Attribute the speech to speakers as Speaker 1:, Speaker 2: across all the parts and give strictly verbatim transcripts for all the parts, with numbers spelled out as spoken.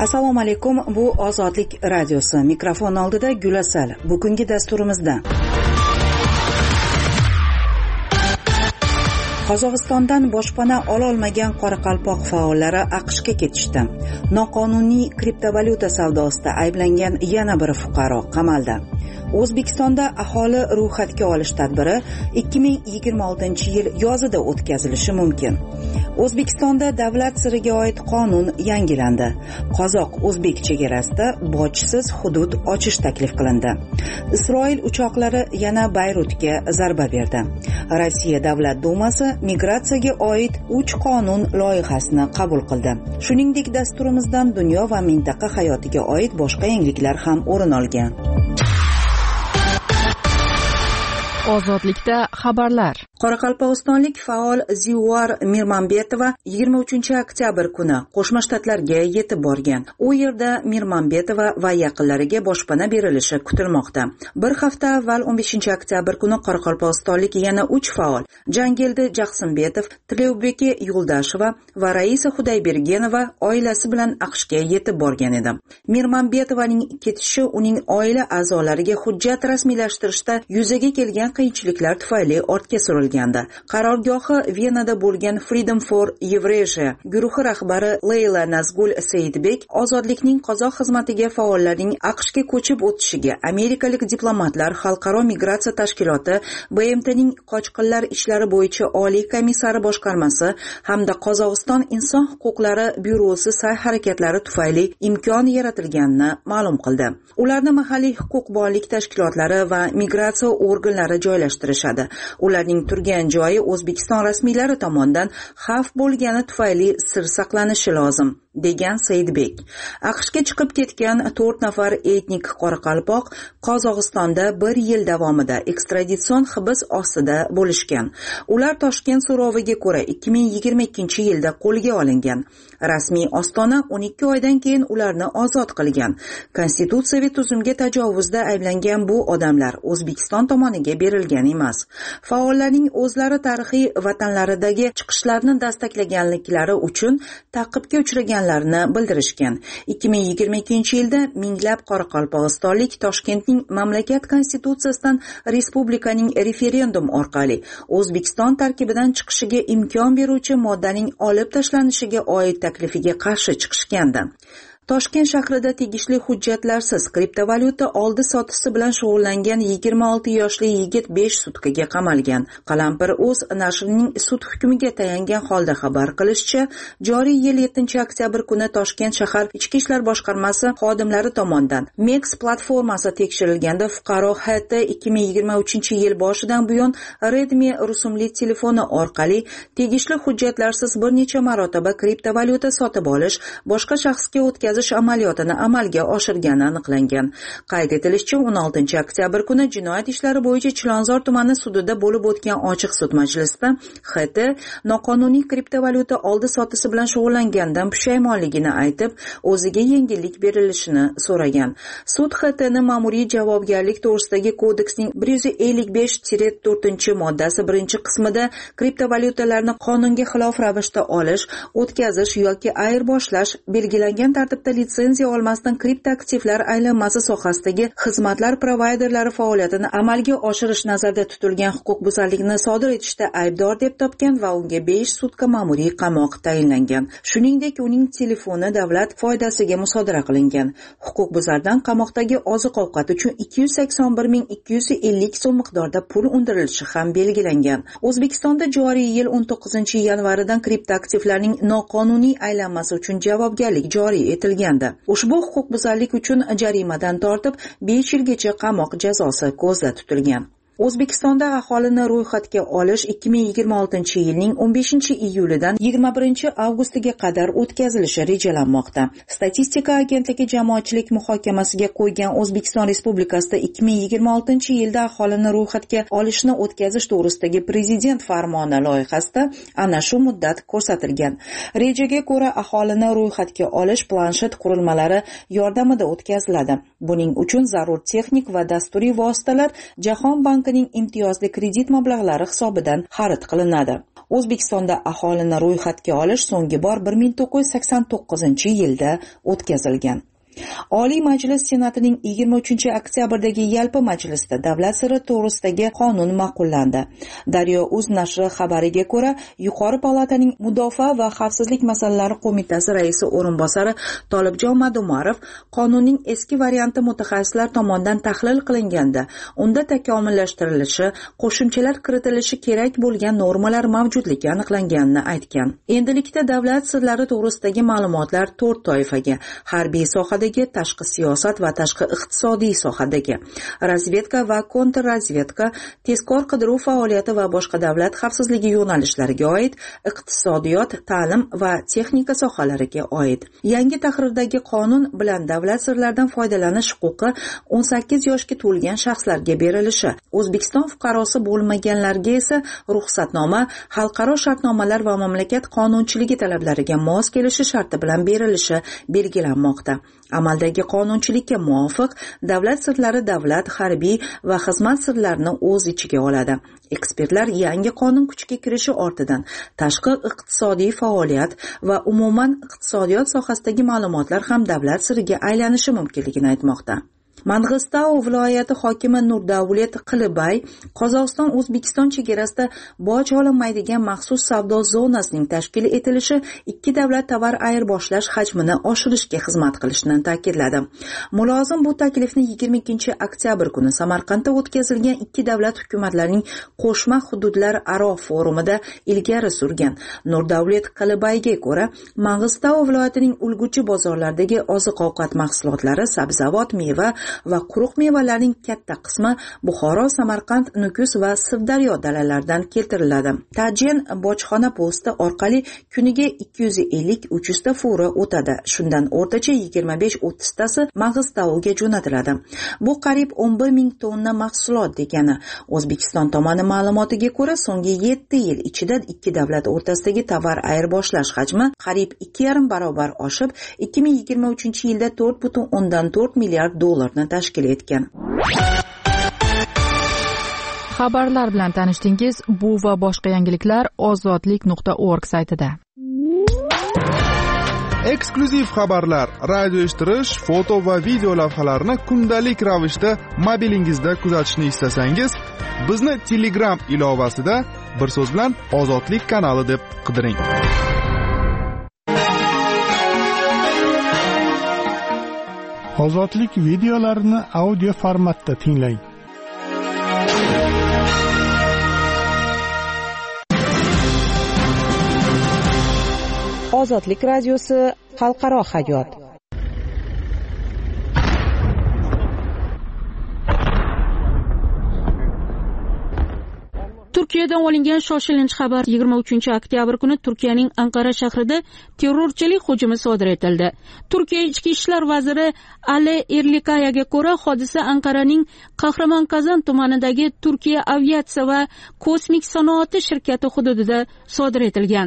Speaker 1: Assalomu alaykum, bu Ozodlik radiosi. Mikrofon oldida Gulasal. Bugungi dasturimizda Qozog'istondan boshpana ololmagan Qoraqalpoq faollari AQShga ketishdi. Noqonuniy kriptovalyuta savdosida ayblangan yana bir fuqaro qamaldi. O'zbekistonda aholi ro'yxatga olish tadbiri ikki ming yigirma oltinchi yil yozida o'tkazilishi mumkin. O'zbekistonda davlat siriga oid qonun yangilandi. Qozoq-o'zbek chegarasida bojsiz hudud ochish taklif qilindi. Isroil uchoqlari yana Bayrutga zarba berdi. Rossiya Davlat Dumasi migratsiyaga oid uch qonun loyihasini qabul qildi. Shuningdek, dasturimizdan dunyo va mintaqa hayotiga oid boshqa yangiliklar ham o'rin olgan.
Speaker 2: Ozodlikda xabarlar.
Speaker 1: Qoraqalpog'istonlik faol Ziuar Mirmambetova yigirma uchinchi oktyabr kuni Qo'shma Shtatlarga yetib borgan. U yerda Mirmambetova va yaqinlariga boshpana berilishi kutilmoqda. Bir hafta avval o'n beshinchi oktyabr kuni Qoraqalpog'istonlik yana uch faol Jangildi Jaqsimbetov, Tileubeki Yuldasheva va Raisa Xudaybergenova oilasi bilan AQShga yetib borgan edi. Mirmambetovaning ketishi uning oila a'zolariga hujjat rasmiylashtirishda yuzaga kelgan qiyinchiliklar tufayli ortga surilgandi. Qarorgohi Venada bo'lgan Freedom for Eurasia guruhi rahbari Leyla Nazgul Seydbek ozodlikning qozoq xizmatiga faollarning AQShga ko'chib o'tishiga amerikalik diplomatlar Xalqaro migratsiya tashkiloti B M T'ning qochqinlar ishlari bo'yicha oliy komissari boshqarmasi hamda Qozog'iston inson huquqlari byurosi sa'y-harakatlari tufayli imkon yaratilganini ma'lum qildi. Ularni mahalliy huquqbonlik tashkilotlari va migratsiya organlari joylashtirishadi. Ularning turgan joyi O'zbekiston rasmiylari tomonidan xavf bo'lgani tufayli sir saqlanishi lozim, degan Seydbek. AQShga chiqib ketgan to'rt nafar etnik qoraqalpoq Qozog'istonda bir yil davomida ekstraditsion hibs ostida bo'lishgan. Ular Toshkent so'roviga ko'ra ikki ming yigirma ikkinchi yilda qo'lga olingan. Rasmiy ostona o'n ikki oydan keyin ularni ozod qilgan. Konstitutsiyaviy tuzumga tajovuzda ayblangan bu odamlar O'zbekiston tomoniga berilgan emas. Faollarning o'zlari tarixiy vatanlaridagi chiqishlarni dastaklaganliklari uchun ta'qibga uchraganlarini bildirishgan. ikki ming yigirma ikkinchi yilda minglab qoraqalpog'istonlik Toshkentning mamlakat konstitutsiyasidan respublikaning referendum orqali O'zbekiston tarkibidan chiqishiga imkon beruvchi moddaning olib tashlanishiga oid taklifiga qarshi chiqishgandi. Toshkent shahrida tegishli hujjatlarsiz kriptovalyuta oldi-sotisi bilan shug'ullangan yigirma olti yoshli yigit besh sutkaga qamalgan. Qalampir.uz nashrining sud hukmiga tayangan holda xabar qilishicha, joriy yil yettinchi oktyabr kuni Toshkent shahar Ichki ishlar boshqarmasi xodimlari tomonidan Mex platformasi tekshirilganda fuqaro H T ikki ming yigirma uchinchi yil boshidan buyon Redmi rusumli telefoni orqali tegishli hujjatlarsiz bir necha marotaba kriptovalyuta sotib olish, boshqa shaxsga o'tkazish amaliyotini amalga oshirgani aniqlangan. Qayd etilishicha, o'n oltinchi oktyabr kuni jinoyat ishlari bo'yicha Chilonzor tumani sudida bo'lib o'tgan ochiq sud majlisida H T noqonuniy kriptovalyuta oldi-sotisi bilan shug'ullangandan pushaymonligini aytib, o'ziga yengillik berilishini so'ragan. Sud H T'ni ma'muriy javobgarlik to'g'risidagi kodeksning bir yuz ellik besh to'rtinchi moddasi birinchi qismida kriptovalyutalarni qonunga xilof ravishda olish, o'tkazish yoki ayirboshlash, belgilangan tartibda litsenziya olmasdan kriptoaktivlar aylanmasi sohasidagi xizmatlar provayderlari faoliyatini amalga oshirish nazarda tutilgan huquqbuzarlikni sodir etishda aybdor deb topgan va unga besh sutka ma'muriy qamoq tayinlangan. Shuningdek, uning telefoni davlat foydasiga musodara qilingan. Huquqbuzardan qamoqdagi oziq-ovqat uchun ikki yuz sakson bir ming ikki yuz ellik so'm miqdorida pul undirilishi ham belgilangan. O'zbekistonda joriy yil o'n to'qqizinchi yanvaridan kriptoaktivlarning noqonuniy aylanmasi uchun javobgarlik joriy etilgan. Ushbu huquqbuzarlik uchun jarimadan tortib besh yilgacha qamoq jazosi ko'zda tutilgan. O'zbekistonda aholini ro'yxatga olish ikki ming yigirma oltinchi yilning o'n beshinchi iyulidan yigirma birinchi avgustiga qadar o'tkazilishi rejalanmoqda. Statistika agentligi jamoatchilik muhokamasiga qo'ygan O'zbekiston Respublikasida ikki ming yigirma oltinchi yilda aholini ro'yxatga olishni o'tkazish to'g'risidagi prezident farmoni loyihasida ana shu muddat ko'rsatilgan. Rejaga ko'ra aholini ro'yxatga olish planshet qurilmalari yordamida o'tkaziladi. Buning uchun zarur texnik va dasturiy vositalar Jahon banki bankining imtiyozli kredit mablag'lari hisobidan xarid qilinadi. O'zbekistonda aholini ro'yxatga olish so'nggi bor bir ming to'qqiz yuz sakson to'qqizinchi yilda o'tkazilgan. Oliy Majlis Senatining yigirma uchinchi oktyabrdagi yalpi majlisida davlat siri to'g'risidagi qonun ma'qullandi. Daryo.uz nashri xabariga ko'ra, Yuqori palataning Mudofaa va xavfsizlik masalalari qo'mitasi raisi o'rinbosari Tolibjon Madumarov qonunning eski varianti mutaxassislar tomonidan tahlil qilinganda, unda takomillashtirilishi, qo'shimchalar kiritilishi kerak bo'lgan normalar mavjudligi aniqlanganini aytgan. Endilikda davlat sirlari to'g'risidagi ma'lumotlar to'rt toifaga: harbiy sohada, tashqi siyosat va tashqi iqtisodiy sohadagi, razvedka va kontrrazvedka, tezkor qidiruv faoliyati va boshqa davlat xavfsizligi yo'nalishlariga oid, iqtisodiyot, ta'lim va texnika sohalariga oid. Yangi tahrirdagi qonun bilan davlat sirlaridan foydalanish huquqi o'n sakkiz yoshga to'lgan shaxslarga berilishi, O'zbekiston fuqarosi bo'lmaganlarga esa ruxsatnoma, xalqaro shartnomalar va mamlakat qonunchiligi talablariga mos kelishi sharti bilan berilishi belgilanmoqda. Amaldagi qonunchilikka muvofiq davlat sirlari davlat, harbiy va xizmat sirlarini o'z ichiga oladi. Ekspertlar yangi qonun kuchga kirishi ortidan tashqi iqtisodiy faoliyat va umuman iqtisodiyot sohasidagi ma'lumotlar ham davlat siriga aylanishi mumkinligini aytmoqda. Mang'istau viloyati hokimi Nurdavlet Qilibay Qozog'iston O'zbekiston chegarasida boj olinmaydigan maxsus savdo zonasining tashkil etilishi ikki davlat tovar ayirboshlash hajmini oshirishga xizmat qilishini ta'kidladi. Mulozim bu taklifni yigirma ikkinchi oktyabr kuni Samarqandda o'tkazilgan ikki davlat hukumatlarining qo'shma hududlar aro forumida ilgari surgan. Nurdavlet Qilibayga ko'ra, Mang'istau viloyatining ulgurji bozorlaridagi oziq-ovqat mahsulotlari, sabzavot, meva va quruq mevalarning katta qismi Buxoro, Samarqand, Nukus va Sirdaryo dalalaridan keltiriladi. Tajen bojxona posti orqali kuniga ikki yuz ellik uch yuz ta fura o'tadi. Shundan o'rtacha yigirma besh o'ttiz tasi Mang'istauga jo'natiladi. Bu qariyb o'n bir ming tonna mahsulot degani. O'zbekiston tomoni ma'lumotiga ko'ra, so'nggi yetti yil ichida ikki davlat o'rtasidagi tovar ayirboshlash hajmi qariyb ikki yarim barobar oshib, ikki ming yigirma uchinchi yilda to'rt butun o'ndan to'rt milliard dollarni tashkil etgan.
Speaker 2: Xabarlar bilan tanishdingiz. Bu va boshqa yangiliklar ozodlik nuqta org saytida.
Speaker 3: Eksklyuziv xabarlar, radio eshittirish, foto va video lavhalarni kundalik ravishda mobilingizda kuzatishni istasangiz, bizni Telegram ilovasida bir so'z bilan Ozodlik kanali deb qidiring.
Speaker 4: Ozodlik videolarini audio formatda tinglang.
Speaker 1: Ozodlik radiosi xalqaro hayot.
Speaker 5: Turkiyadan olingan shoshilinch xabar. yigirma uchinchi oktyabr kuni Turkiyaning Anqara shahrida terrorchilik hujumi sodir etildi. Turkiya ichki ishlar vaziri Ali Erlikayaga ko'ra, hodisa Anqaraning Qahramonqazon tumanidagi Turkiya aviatsiya va kosmik sanoati shirkati hududida sodir etilgan.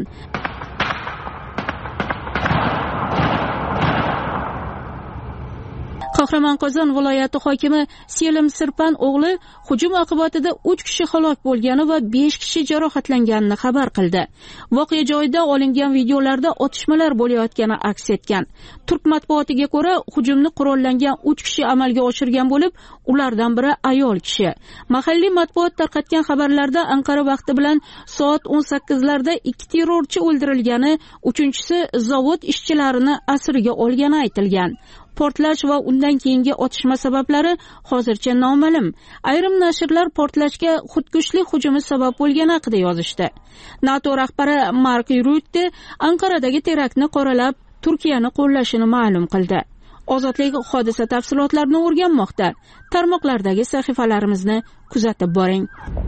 Speaker 5: Qahramonqozon viloyati hokimi Selim Sirpan o'g'li hujum oqibatida uch kishi halok bo'lgani va besh kishi jarohatlanganini xabar qildi. Voqea joyida olingan videolarda otishmalar bo'layotgani aks etgan. Turk matbuotiga ko'ra, hujumni qurollangan uch kishi amalga oshirgan bo'lib, ulardan biri ayol kishi. Mahalliy matbuot tarqatgan xabarlarda Anqara vaqti bilan soat o'n sakkizlarda ikki terrorchi o'ldirilgani, uchinchisi zavod ishchilarini asirga olgani aytilgan. Portlash va undan keyingi otishma sabablari hozircha noma'lum. Ayrim nashrlar portlashga xudkushlik hujumi sabab bo'lgani haqida yozishdi. NATO rahbari Mark Rutte Anqaradagi teraktni qoralab, Turkiyani qo'llashini ma'lum qildi. Ozodlik hodisa tafsilotlarini o'rganmoqda. Tarmoqlardagi sahifalarimizni kuzatib boring.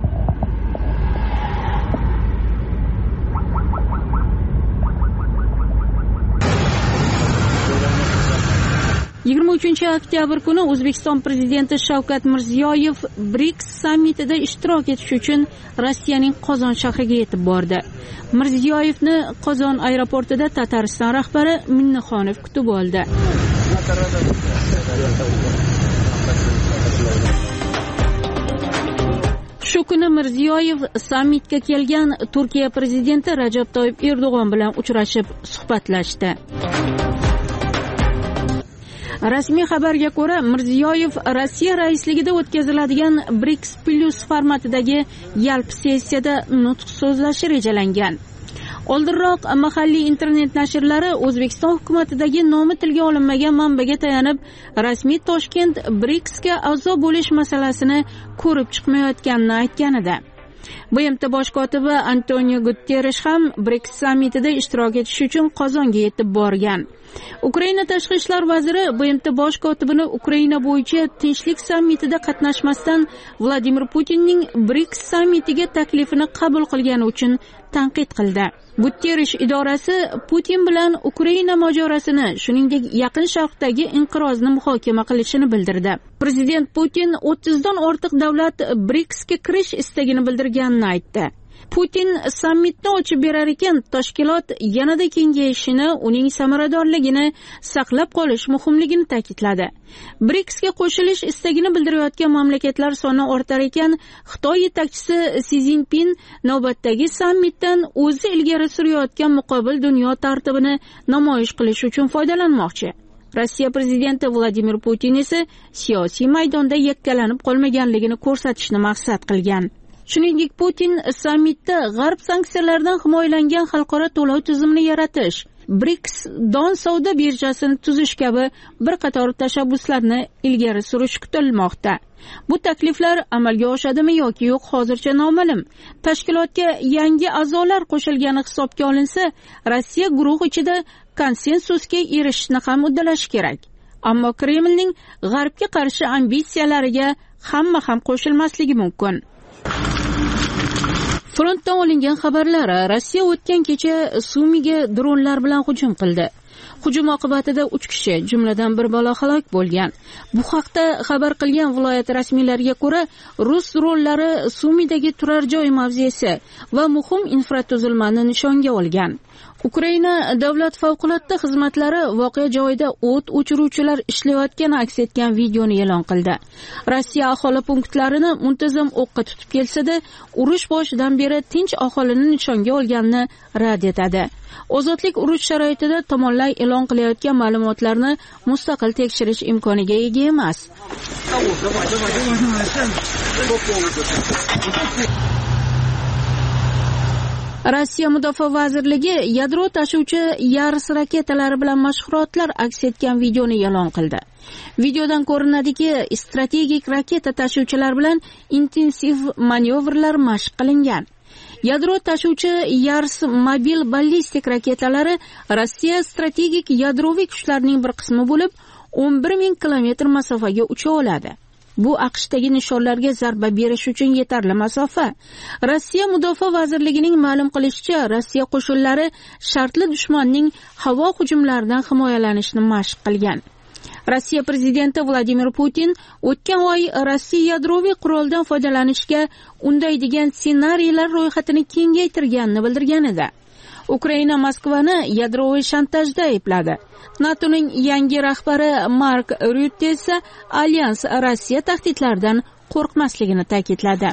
Speaker 5: yigirma uchinchi oktyabr kuni O'zbekiston prezidenti Shavkat Mirziyoyev BRICS sammitida ishtirok etish uchun Rossiyaning Qozon shahriga yetib bordi. Mirziyoyevni Qozon aeroportida Tatariston rahbari Minnaxonov kutib oldi. Shu kuni Mirziyoyev sammitga kelgan Turkiya prezidenti Rajab Toyyib Erdo'g'on bilan uchrashib suhbatlashdi. Rasmiy xabarga ko'ra, Mirziyoyev Rossiya raisligida o'tkaziladigan BRICS Plus formatidagi yalpi sessiyada nutq so'zlashi rejalangan. Oldinroq mahalliy internet nashrlari O'zbekiston hukumatidagi nomi tilga olinmagan manbaga tayanib, rasmiy Toshkent BRICSga a'zo bo'lish masalasini ko'rib chiqmayotganini aytgan edi. B M T bosh kotibi Antonio Guterres ham BRICS sammitida ishtirok etish uchun Qozonga yetib borgan. Ukraina tashqi ishlar vaziri B M T bosh kotibini Ukraina bo'yicha tinchlik sammitida qatnashmasdan Vladimir Putinning BRICS sammitiga taklifini qabul qilgani uchun tanqid qildi. Guterres idorasi Putin bilan Ukraina mojarosini, shuningdek Yaqin Sharqdagi inqirozni muhokama qilishini bildirdi. Prezident Putin o'ttizdan ortiq davlat BRICSga kirish istagini bildirganini aytdi. Putin sammitni ochib berar ekan, tashkilot yanada kengayishini, uning samaradorligini saqlab qolish muhimligini ta'kidladi. BRICSga qo'shilish istagini bildirayotgan mamlakatlar soni ortar ekan, Xitoy yetakchisi Si Zinpin navbatdagi sammitdan o'zi ilgari surayotgan muqobil dunyo tartibini namoyish qilish uchun foydalanmoqchi. Rossiya prezidenti Vladimir Putin esa siyosiy maydonda yakkalanib qolmaganligini ko'rsatishni maqsad qilgan. Shuningdek, Putin sammitda G'arb sanksiyalardan himoyalangan xalqaro to'lov tizimini yaratish, BRICS don savdo birjasini tuzish kabi bir qator tashabbuslarni ilgari surish kutilmoqda. Bu takliflar amalga oshadimi yoki yo'q hozircha noma'lum. Tashkilotga yangi a'zolar qo'shilgani hisobga olinsa, Rossiya guruh ichida konsensusga erishishni ham uddalashi kerak. Ammo Kremlning G'arbga qarshi ambitsiyalariga hamma ham qo'shilmasligi mumkin. Frontdan olingan xabarlar: Rossiya o'tgan kecha Sumiga dronlar bilan hujum qildi. Hujum oqibatida uch kishi, jumladan bir bola halok bo'lgan. Bu haqda xabar qilgan viloyat rasmiylariga ko'ra, rus dronlari Sumidagi turar joy mavzesi va muhim infratuzilmani nishonga olgan. Ukraina davlat favqulodda xizmatlari voqea joyida o't o'chiruvchilar ishlayotgani aks etgan videoni e'lon qildi. Rossiya aholi punktlarini muntazam o'qqa tutib kelsa-da, urush boshidan beri tinch aholini nishonga olganini rad etadi. Ozodlik urush sharoitida tomonlar e'lon qilayotgan ma'lumotlarni mustaqil tekshirish imkoniga ega emas. Rossiya Mudofaa vazirligi yadro tashuvchi Yars raketalari bilan mashg'ulotlar aks etgan videoni e'lon qildi. Videodan ko'rinadiki, strategik raketa tashuvchilar bilan intensiv manyovrlar mashq qilingan. Yadro tashuvchi Yars mobil ballistik raketalari Rossiya strategik yadroviy kuchlarining bir qismi bo'lib, o'n bir ming kilometr masofaga ucha oladi. Bu AQShdagi nishonlarga zarba berish uchun yetarli masofa. Rossiya Mudofaa vazirligining ma'lum qilishicha, Rossiya qo'shinlari shartli dushmanning havo hujumlaridan himoyalanishni mashq qilgan. Rossiya prezidenti Vladimir Putin o'tgan oy Rossiya yadroviy quroldan foydalanishga undaydigan ssenariylar ro'yxatini kengaytirganini bildirgan edi. Ukraina Moskvani yadroviy shantajda aybladi. NATOning yangi rahbari Mark Rutte esa alyans Rossiya tahdidlaridan qo'rqmasligini ta'kidladi.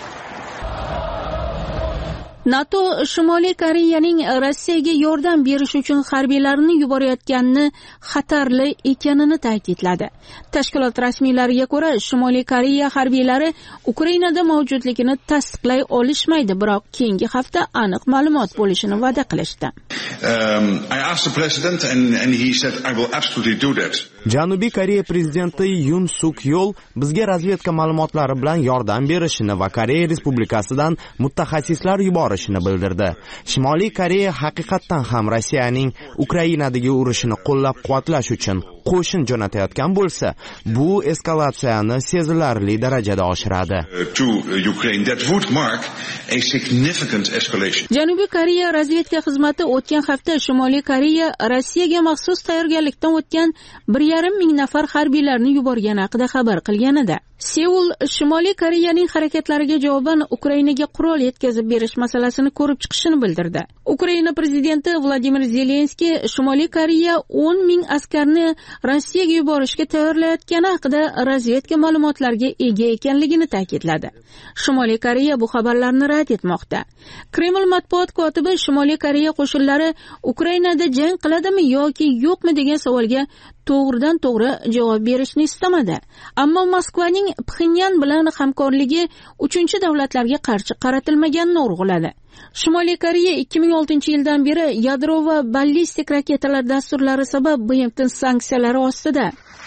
Speaker 5: NATO Shimoliy Koreyaning Rossiyaga yordam berish uchun harbiylarini yuborayotganini xatarli ekanini ta'kidladi. Tashkilot rasmiylariga ko'ra, Shimoliy Koreya harbiylari Ukrainada mavjudligini tasdiqlay olishmaydi, biroq keyingi hafta aniq ma'lumot bo'lishini va'da qilishdi.
Speaker 6: Um, I asked the president and, and he said I will absolutely do that.
Speaker 7: Janubiy Koreya prezidenti Yun Suk Yeol bizga razvedka ma'lumotlari bilan yordam berishini va Koreya Respublikasidan mutaxassislar yuborishini bildirdi. Shimoliy Koreya haqiqatan ham Rossiyaning Ukrainadagi urushini qo'llab-quvvatlash uchun qo'shin jo'natayotgan bo'lsa, bu eskalatsiyani sezilarli darajada oshiradi.
Speaker 6: To Ukraine that would mark a significant escalation.
Speaker 5: Janubiy Koreya razvedka xizmati o'tgan hafta Shimoliy Koreya Rossiyaga maxsus tayyorgarlikdan o'tgan bir yarim ming nafar harbiylarni yuborgani haqida xabar qilgan edi. Seul Shimoliy Koreyaning harakatlariga javoban Ukrainaga qurol yetkazib berish masalasini ko'rib chiqishini bildirdi. Ukraina prezidenti Vladimir Zelenskiy Shimoliy Koreya o'n ming askarni Rossiyaga yuborishga tayyorlayotgani haqida razvedka ma'lumotlariga ega ekanligini ta'kidladi. Shimoliy Koreya bu xabarlarni rad etmoqda. Kreml matbuot kotibi Shimoliy Koreya qo'shinlari Ukrainada jang qiladimi yoki yo'qmi degan savolga to'g'ridan to'g'ri javob berishni istamadi. Ammo Moskvaning Pxenyan bilan hamkorligi uchinchi davlatlarga qarshi qaratilmaganini urg'uladi. Shimoliy Koreya ikki ming oltinchi yildan beri yadro va ballistik raketalar dasturlari sabab BMT sanksiyalari ostida.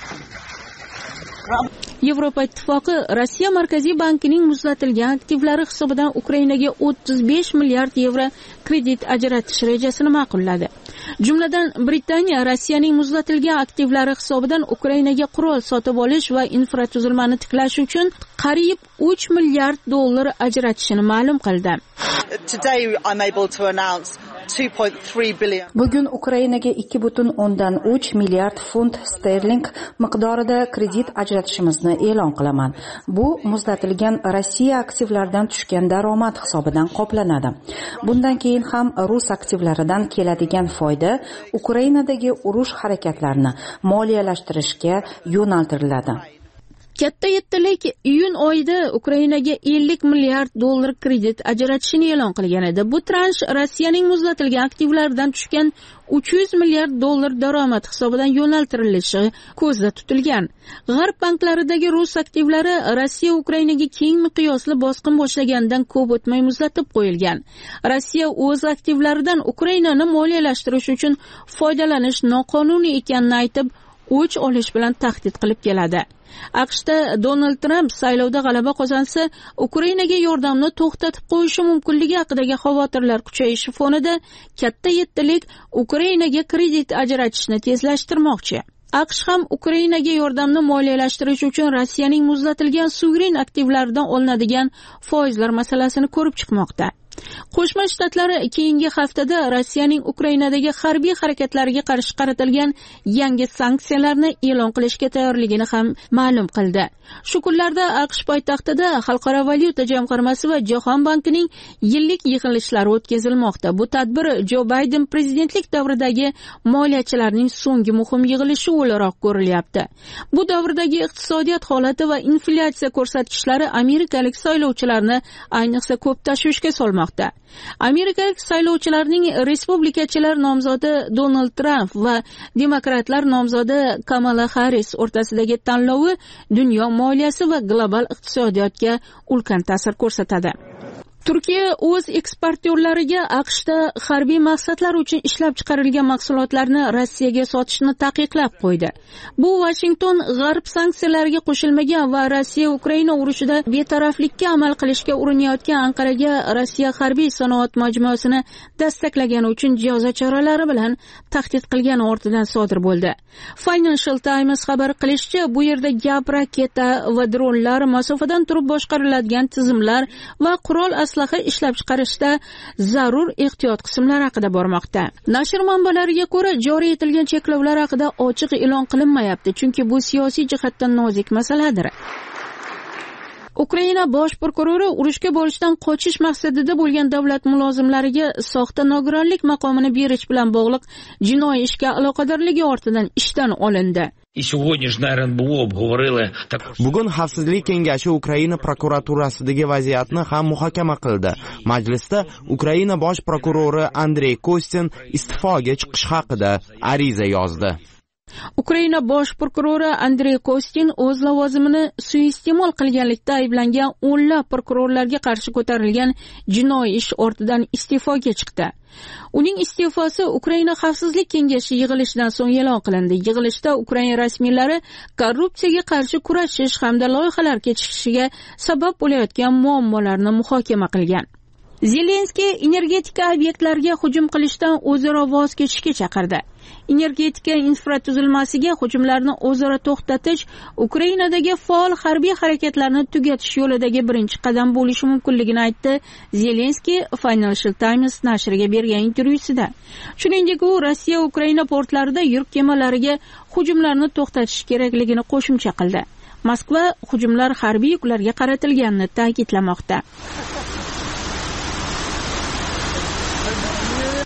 Speaker 5: Yevropa Ittifoqi Rossiya Markaziy bankining muzlatilgan aktivlari hisobidan Ukrainaga o'ttiz besh milliard yevro kredit ajratish rejasini ma'qulladi. Jumladan, Britaniya Rossiyaning muzlatilgan aktivlari hisobidan Ukrainaga qurol sotib olish va infratuzilmani tiklash uchun qariyb uch milliard dollar ajratishini ma'lum qildi.
Speaker 8: Today I'm able to announce two point three billion.
Speaker 1: Bugun Ukrainaga ikki butun o'ndan uch milliard funt sterling miqdorida kredit ajratishimizni e'lon qilaman. Bu muzlatilgan Rossiya aktivlaridan tushgan daromad hisobidan qoplanadi. Bundan keyin ham rus aktivlaridan keladigan foyda Ukrainadagi urush harakatlarini moliyalashtirishga yo'naltiriladi.
Speaker 5: Katta yettilik iyun oyida Ukrainaga ellik milliard dollar kredit ajratishini e'lon qilgan edi. Bu transh Rossiyaning muzlatilgan aktivlaridan tushgan uch yuz milliard dollar daromad hisobidan yo'naltirilishi ko'zda tutilgan. G'arb banklaridagi rus aktivlari Rossiya Ukrainaga keng miqyosli bosqin boshlaganidan ko'p o'tmay muzlatib qo'yilgan. Rossiya o'z aktivlaridan Ukrainani moliyalashtirish uchun foydalanish noqonuniy ekanini aytib, o'ch olish bilan tahdid qilib keladi. AQShda Donald Trump saylovda g'alaba qozonsa, Ukrainaga yordamni to'xtatib qo'yishi mumkinligi haqidagi xavotirlar kuchayishi fonida katta yettilik Ukrainaga kredit ajratishni tezlashtirmoqchi. AQSh ham Ukrainaga yordamni moliyalashtirish uchun Rossiyaning muzlatilgan suveren aktivlaridan olinadigan foizlar masalasini ko'rib chiqmoqda. Qo'shma Shtatlar keyingi haftada Rossiyaning Ukrainadagi harbiy harakatlariga qarshi qaratilgan yangi sanksiyalarni e'lon qilishga tayyorligini ham ma'lum qildi. Shu kunlarda AQSh poytaxtida Xalqaro valyuta jamg'armasi va Jahon bankining yillik yig'ilishlari o'tkazilmoqda. Bu tadbir Jo Bayden prezidentlik davridagi moliyachilarning so'nggi muhim yig'ilishi o'laroq ko'rilyapti. Bu davrdagi iqtisodiyot holati va inflyatsiya ko'rsatkichlari amerikalik saylovchilarni ayniqsa ko'p tashvishga solmoqda. Amerikalik saylovchilarning respublikachilar nomzodi Donald Trump va demokratlar nomzodi Kamala Harris o'rtasidagi tanlovi dunyo moliyasi va global iqtisodiyotga ulkan ta'sir ko'rsatadi. Turkiya o'z eksportyorlariga AQShda harbiy maqsadlar uchun ishlab chiqarilgan mahsulotlarni Rossiyaga sotishni taqiqlab qo'ydi. Bu Washington g'arb sanksiyalariga qo'shilmagan va Rossiya Ukraina urushida betaraflikka amal qilishga urinayotgan Anqaraga Rossiya harbiy sanoat majmuasini dastaklagani uchun jazo choralari bilan tahdid qilgani ortidan sodir bo'ldi. Financial Times xabar qilishicha, bu yerda gap raketa va dronlar, masofadan turib boshqariladigan tizimlar va qurol aslaha ishlab chiqarishda zarur ehtiyot qismlari haqida bormoqda. Nashr manbalariga ko'ra, joriy etilgan cheklovlar haqida ochiq e'lon qilinmayapti, chunki bu siyosiy jihatdan nozik masaladir. Ukraina bosh prokurori urushga borishdan qochish maqsadida bo'lgan davlat mulozimlariga soxta nogironlik maqomini berish bilan bog'liq jinoiy ishga aloqadorligi ortidan ishdan olindi.
Speaker 7: Bugun Xavfsizlik kengashi Ukraina prokuraturasidagi vaziyatni ham muhokama qildi. Majlisda Ukraina bosh prokurori Andrey Kostin iste'foga chiqish haqida ariza yozdi.
Speaker 5: Ukraina bosh prokurori Andrey Kostin o'z lavozimini suiiste'mol qilganlikda ayblangan o'nlab prokurorlarga qarshi ko'tarilgan jinoiy ish ortidan iste'foga chiqdi. Uning iste'fosi Ukraina Xavfsizlik kengashi yig'ilishidan so'ng e'lon qilindi. Yig'ilishda Ukraina rasmiylari korrupsiyaga qarshi kurashish hamda loyihalar kechikishiga sabab bo'layotgan muammolarni muhokama qilgan. Zelenskiy energetika obyektlariga hujum qilishdan o'zaro voz kechishga chaqirdi. Energetika infratuzilmasiga hujumlarni o'zaro to'xtatish Ukrainadagi faol harbiy harakatlarni tugatish yo'lidagi birinchi qadam bo'lishi mumkinligini aytdi Zelenskiy Financial Times nashriga bergan intervyusida. Shuningdek, u Rossiya Ukraina portlarida yuk kemalariga hujumlarni to'xtatish kerakligini qo'shimcha qildi. Moskva hujumlar harbiy yuklarga qaratilganini ta'kidlamoqda.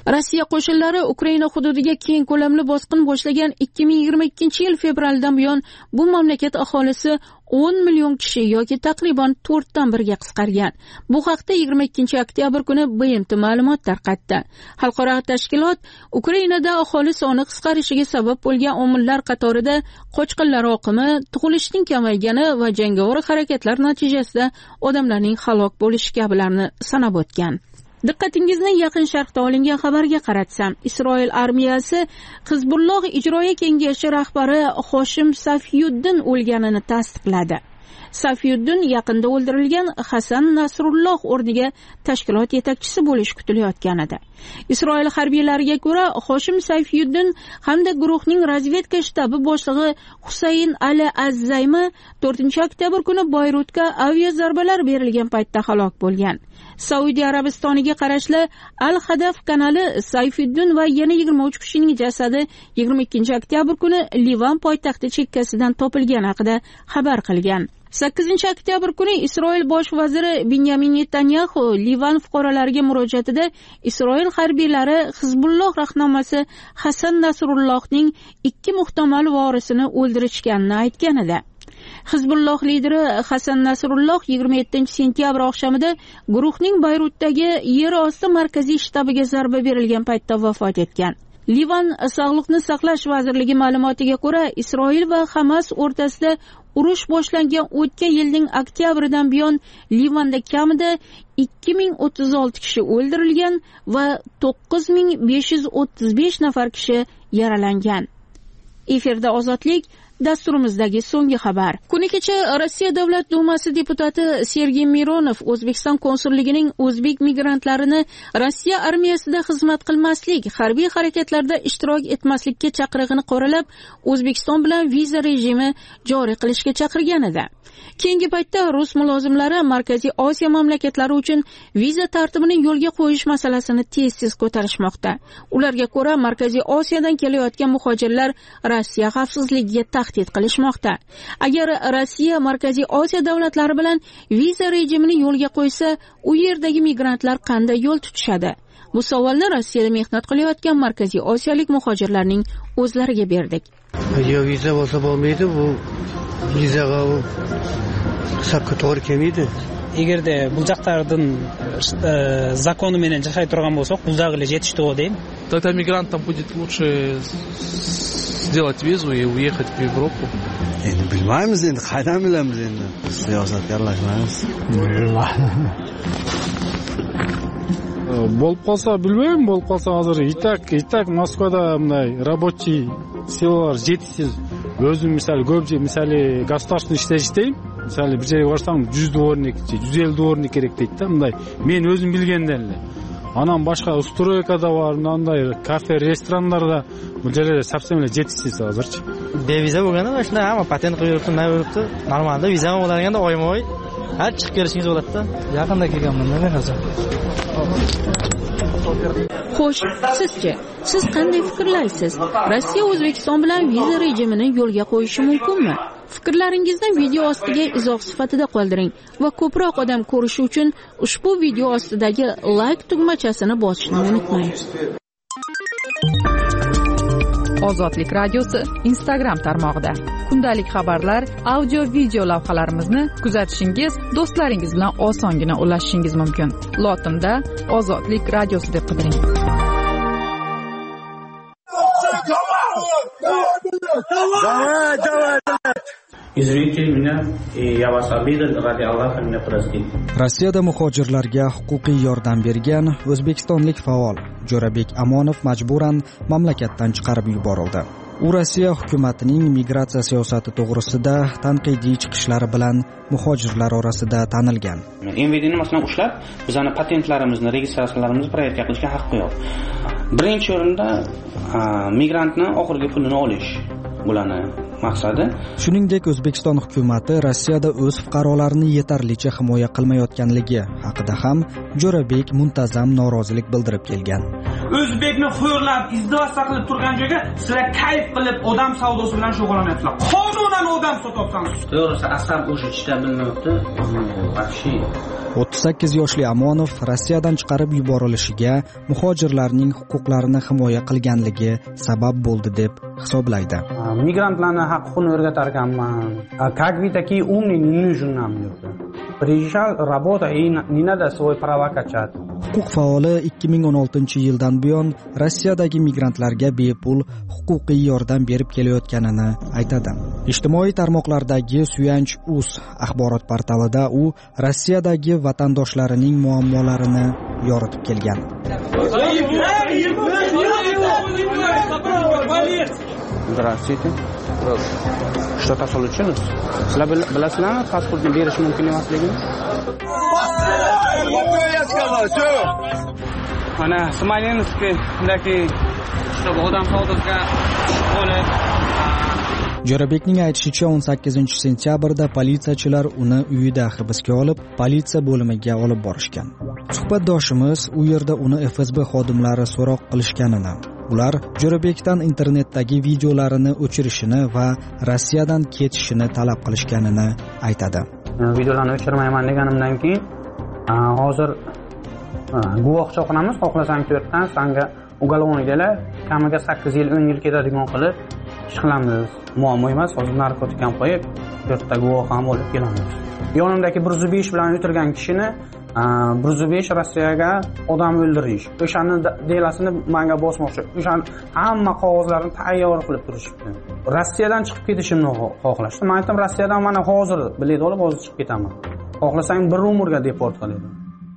Speaker 5: Rossiya qo'shinlari Ukraina hududiga keng ko'lamli bosqin boshlagan ikki ming yigirma ikkinchi yil fevraldan buyon bu mamlakat aholisi o'n million kishi yoki taqriban to'rtdan birga qisqargan. Bu haqda yigirma ikkinchi oktyabr kuni B M T ma'lumot tarqatdi. Xalqaro tashkilot Ukrainada aholi soni qisqarishiga sabab bo'lgan omillar qatorida qochqinlar oqimi, tug'ilishning kamaygani va jangovar harakatlar natijasida odamlarning halok bo'lishi kabilarni sanab o'tgan. Diqqatingizni Yaqin Sharqda olingan xabarga qaratsam, Isroil armiyasi Hizbulloh ijroiya kengashi rahbari Hoshim Safiyuddin o'lganini tasdiqladi. Safiyuddin yaqinda o'ldirilgan Hasan Nasrulloh o'rniga tashkilot yetakchisi bo'lishi kutilayotgan edi. Isroil harbiylariga ko'ra, Hoshim Safiyuddin hamda guruhning razvedka shtabi boshlig'i Husayn Ali Azzaymi to'rtinchi oktyabr kuni Bayrutga aviazarbalar berilgan paytda halok bo'lgan. Saudiya Arabistoniga qarashli Al-Hadaf kanali Sayfiddin va yana yigirma uch kishining jasadi yigirma ikkinchi oktyabr kuni Livan poytaxti chekkasidan topilgani haqida xabar qilgan. sakkizinchi oktyabr kuni Isroil bosh vaziri Benyamin Netanyahu Livan fuqarolariga murojaatida Isroil harbiylari Hizbulloh rahnamasi Hasan Nasrullohning ikki muhtamal vorisini o'ldirishganini aytgan edi. Hizbulloh lideri Hasan Nasrulloh yigirma yettinchi sentyabr oqshomida guruhning Bayrutdagi yer osti markaziy shtabiga zarba berilgan paytda vafot etgan. Livan Sog'liqni saqlash vazirligi ma'lumotiga ko'ra, Isroil va Hamas o'rtasida urush boshlangan o'tgan yilning oktyabridan buyon Livanda kamida ikki ming o'ttiz olti kishi o'ldirilgan va to'qqiz ming besh yuz o'ttiz besh nafar kishi yaralangan. Efirda Ozodlik dasturimizdagi so'nggi xabar. Kuni kecha Rossiya Davlat Dumasi deputati Sergey Mironov O'zbekiston konsulligining o'zbek migrantlarini Rossiya armiyasida xizmat qilmaslik, harbiy harakatlarda ishtirok etmaslikka chaqirig'ini qoralab, O'zbekiston bilan viza rejimi joriy qilishga chaqirgan edi. Keyingi paytda rus mulozimlari Markaziy Osiyo mamlakatlari uchun viza tartibini yo'lga qo'yish masalasini tez-tez ko'tarishmoqda. Ularga ko'ra, Markaziy Osiyodan kelayotgan muhojirlar Rossiya xavfsizligiga tahdid qilishmoqda. Agar Rossiya Markaziy Osiyo davlatlari bilan viza rejimini yo'lga qo'ysa, u yerdagi migrantlar qanday yo'l tutishadi? Bu savolni Rossiyada mehnat qilayotgan Markaziy Osiyolik muhojirlarning o'zlariga berdik.
Speaker 9: Yo viza bo'lsa bo'lmaydi, bu vizaga hisobga to'g'ri kelmaydi.
Speaker 10: Agarda bu jaqlardan zakoni bilan jashay turgan bo'lsak, bu jaqlarga yetishdi deyim.
Speaker 11: Тогда мигрантам будет лучше сделать визу и уехать в Европу.
Speaker 9: Endi bilmaymiz, endi qaydan bilamiz endi. Siyosatga aralashmaymiz.
Speaker 4: Bo'lib qolsa bilmayman, bo'lib qolsa hozir itak, itak Moskvada bunday рабочий силалар жетishsiz. O'zim misol ko'p, misol государственный ishda ishladim. Misol bir joyga borsam yuz dvornik, yuz ellik dvornik kerak deydi-da, bunday. Men o'zim bilgandan. Anam boshqa ustroykada bor, bunday kafe, restoranlarda bu joylar совсем жетishsiz hozirchi.
Speaker 12: Beviza bo'lganda mana shunday hamma patent qilib yuribdi, nima yuribdi? Normalda viza bo'lganda oyma-oy har chiqib kelishingiz bo'ladi-da. Yaqinda kelganman men hozir.
Speaker 5: Xo'sh, sizchi? Siz qanday fikrlaysiz? Rossiya O'zbekiston bilan viza rejimini yo'lga qo'yishi mumkinmi? Fikrlaringizni video ostiga izoh sifatida qoldiring va ko'proq odam ko'rishi uchun ushbu video ostidagi like tugmachasini bosishni unutmang.
Speaker 2: Ozodlik radiosi Instagram tarmog'ida kundalik xabarlar, audio video lavhalarimizni kuzatishingiz, do'stlaringiz bilan osongina ulashishingiz mumkin. Lotinda Ozodlik radiosi deb qidiring.
Speaker 13: Давай, давай, давай.
Speaker 14: Извините меня, и я вас обидел, ради Аллаха меня простите.
Speaker 15: Rossiyada muhojirlarga huquqiy yordam bergan o'zbekistonlik faol Jo'rabek Amonov majburan mamlakatdan chiqarib yuborildi. U Rossiya hukumatining migratsiya siyosati to'g'risida tanqidiy chiqishlari bilan muhojirlar orasida tanilgan.
Speaker 14: M V Dni masalan ushlab, bizning patentlarimizni, registratsiyalarimizni proyektga qilishga haqqi yo'q. Birinchi o'rinda migrantni oxirgi pulini olish bo'lani maqsadi.
Speaker 15: Shuningdek, O'zbekiston hukumati Rossiyada o'z fuqarolarini yetarlicha himoya qilmayotganligi haqida ham Jo'rabek muntazam norozilik bildirib kelgan.
Speaker 14: o'zbekni xo'rlab izdivasta qilib turgan joyga sizlar kayf qilib odam savdosi bilan shug'ullanyapsizlar. Qonunan odam sotyapsiz. To'g'risi asab o'sha chita bilmayapti. Вообще
Speaker 15: o'ttiz sakkiz yoshli Amonov Rossiyadan chiqarib yuborilishiga muhojirlarning huquqlarini himoya qilganligi sabab bo'ldi deb hisoblaydi.
Speaker 14: Migrantlarni haq-huquqini o'rgatar ekanman. Как вы такие умные, не нужны нам. Приезжал, работа и не надо свой права качать.
Speaker 15: Huquq faoli ikki ming o'n oltinchi yildan buyon Rossiyadagi migrantlarga bepul huquqiy yordam berib kelayotganini aytadi. Ijtimoiy tarmoqlardagi Suyanch.uz axborot portalida u Rossiyadagi vatandoshlarining muammolarini yoritib kelgan.
Speaker 14: Здравствуйте. Что-то случилось? Sizlar bilasizlarmi pasportni berish mumkin emasligini? Mana Smolenskdagi чтобы odam savdosiga qo'lib
Speaker 15: Jo'rabekning aytishicha, o'n sakkizinchi sentyabrda politsiyachilar uni uyida hibsga olib, politsiya bo'limiga olib borishgan. Suhbatdoshimiz u yerda uni F S B xodimlari so'roq qilishganini, ular Jo'rabekdan internetdagi videolarini o'chirishini va Rossiyadan ketishini talab qilishganini aytadi.
Speaker 14: Videolarni o'chirmayman deganimdan keyin hozir guvohcha qilamiz, xohlasang to'rtdan, senga uголовныйdalar kamiga sakkiz yil o'n yil ketadigan qilib ish qilamiz. Muammo emas, hozir narkotik ham qo'yib, to'rtta guvoh ham olib kelamiz. Yonimdagi bir yuz besh bilan o'tirgan kishini bir yuz besh Rossiyaga odam o'ldirish, o'shani delasini menga bosmoqchi. O'shan hamma qog'ozlarni tayyor qilib turishibdi. Rossiyadan chiqib ketishimni xohlashdi. Men aytdim, Rossiyadan mana hozir bilet olib hozir chiqib ketaman. Xohlasang bir umrga deport qil dedim.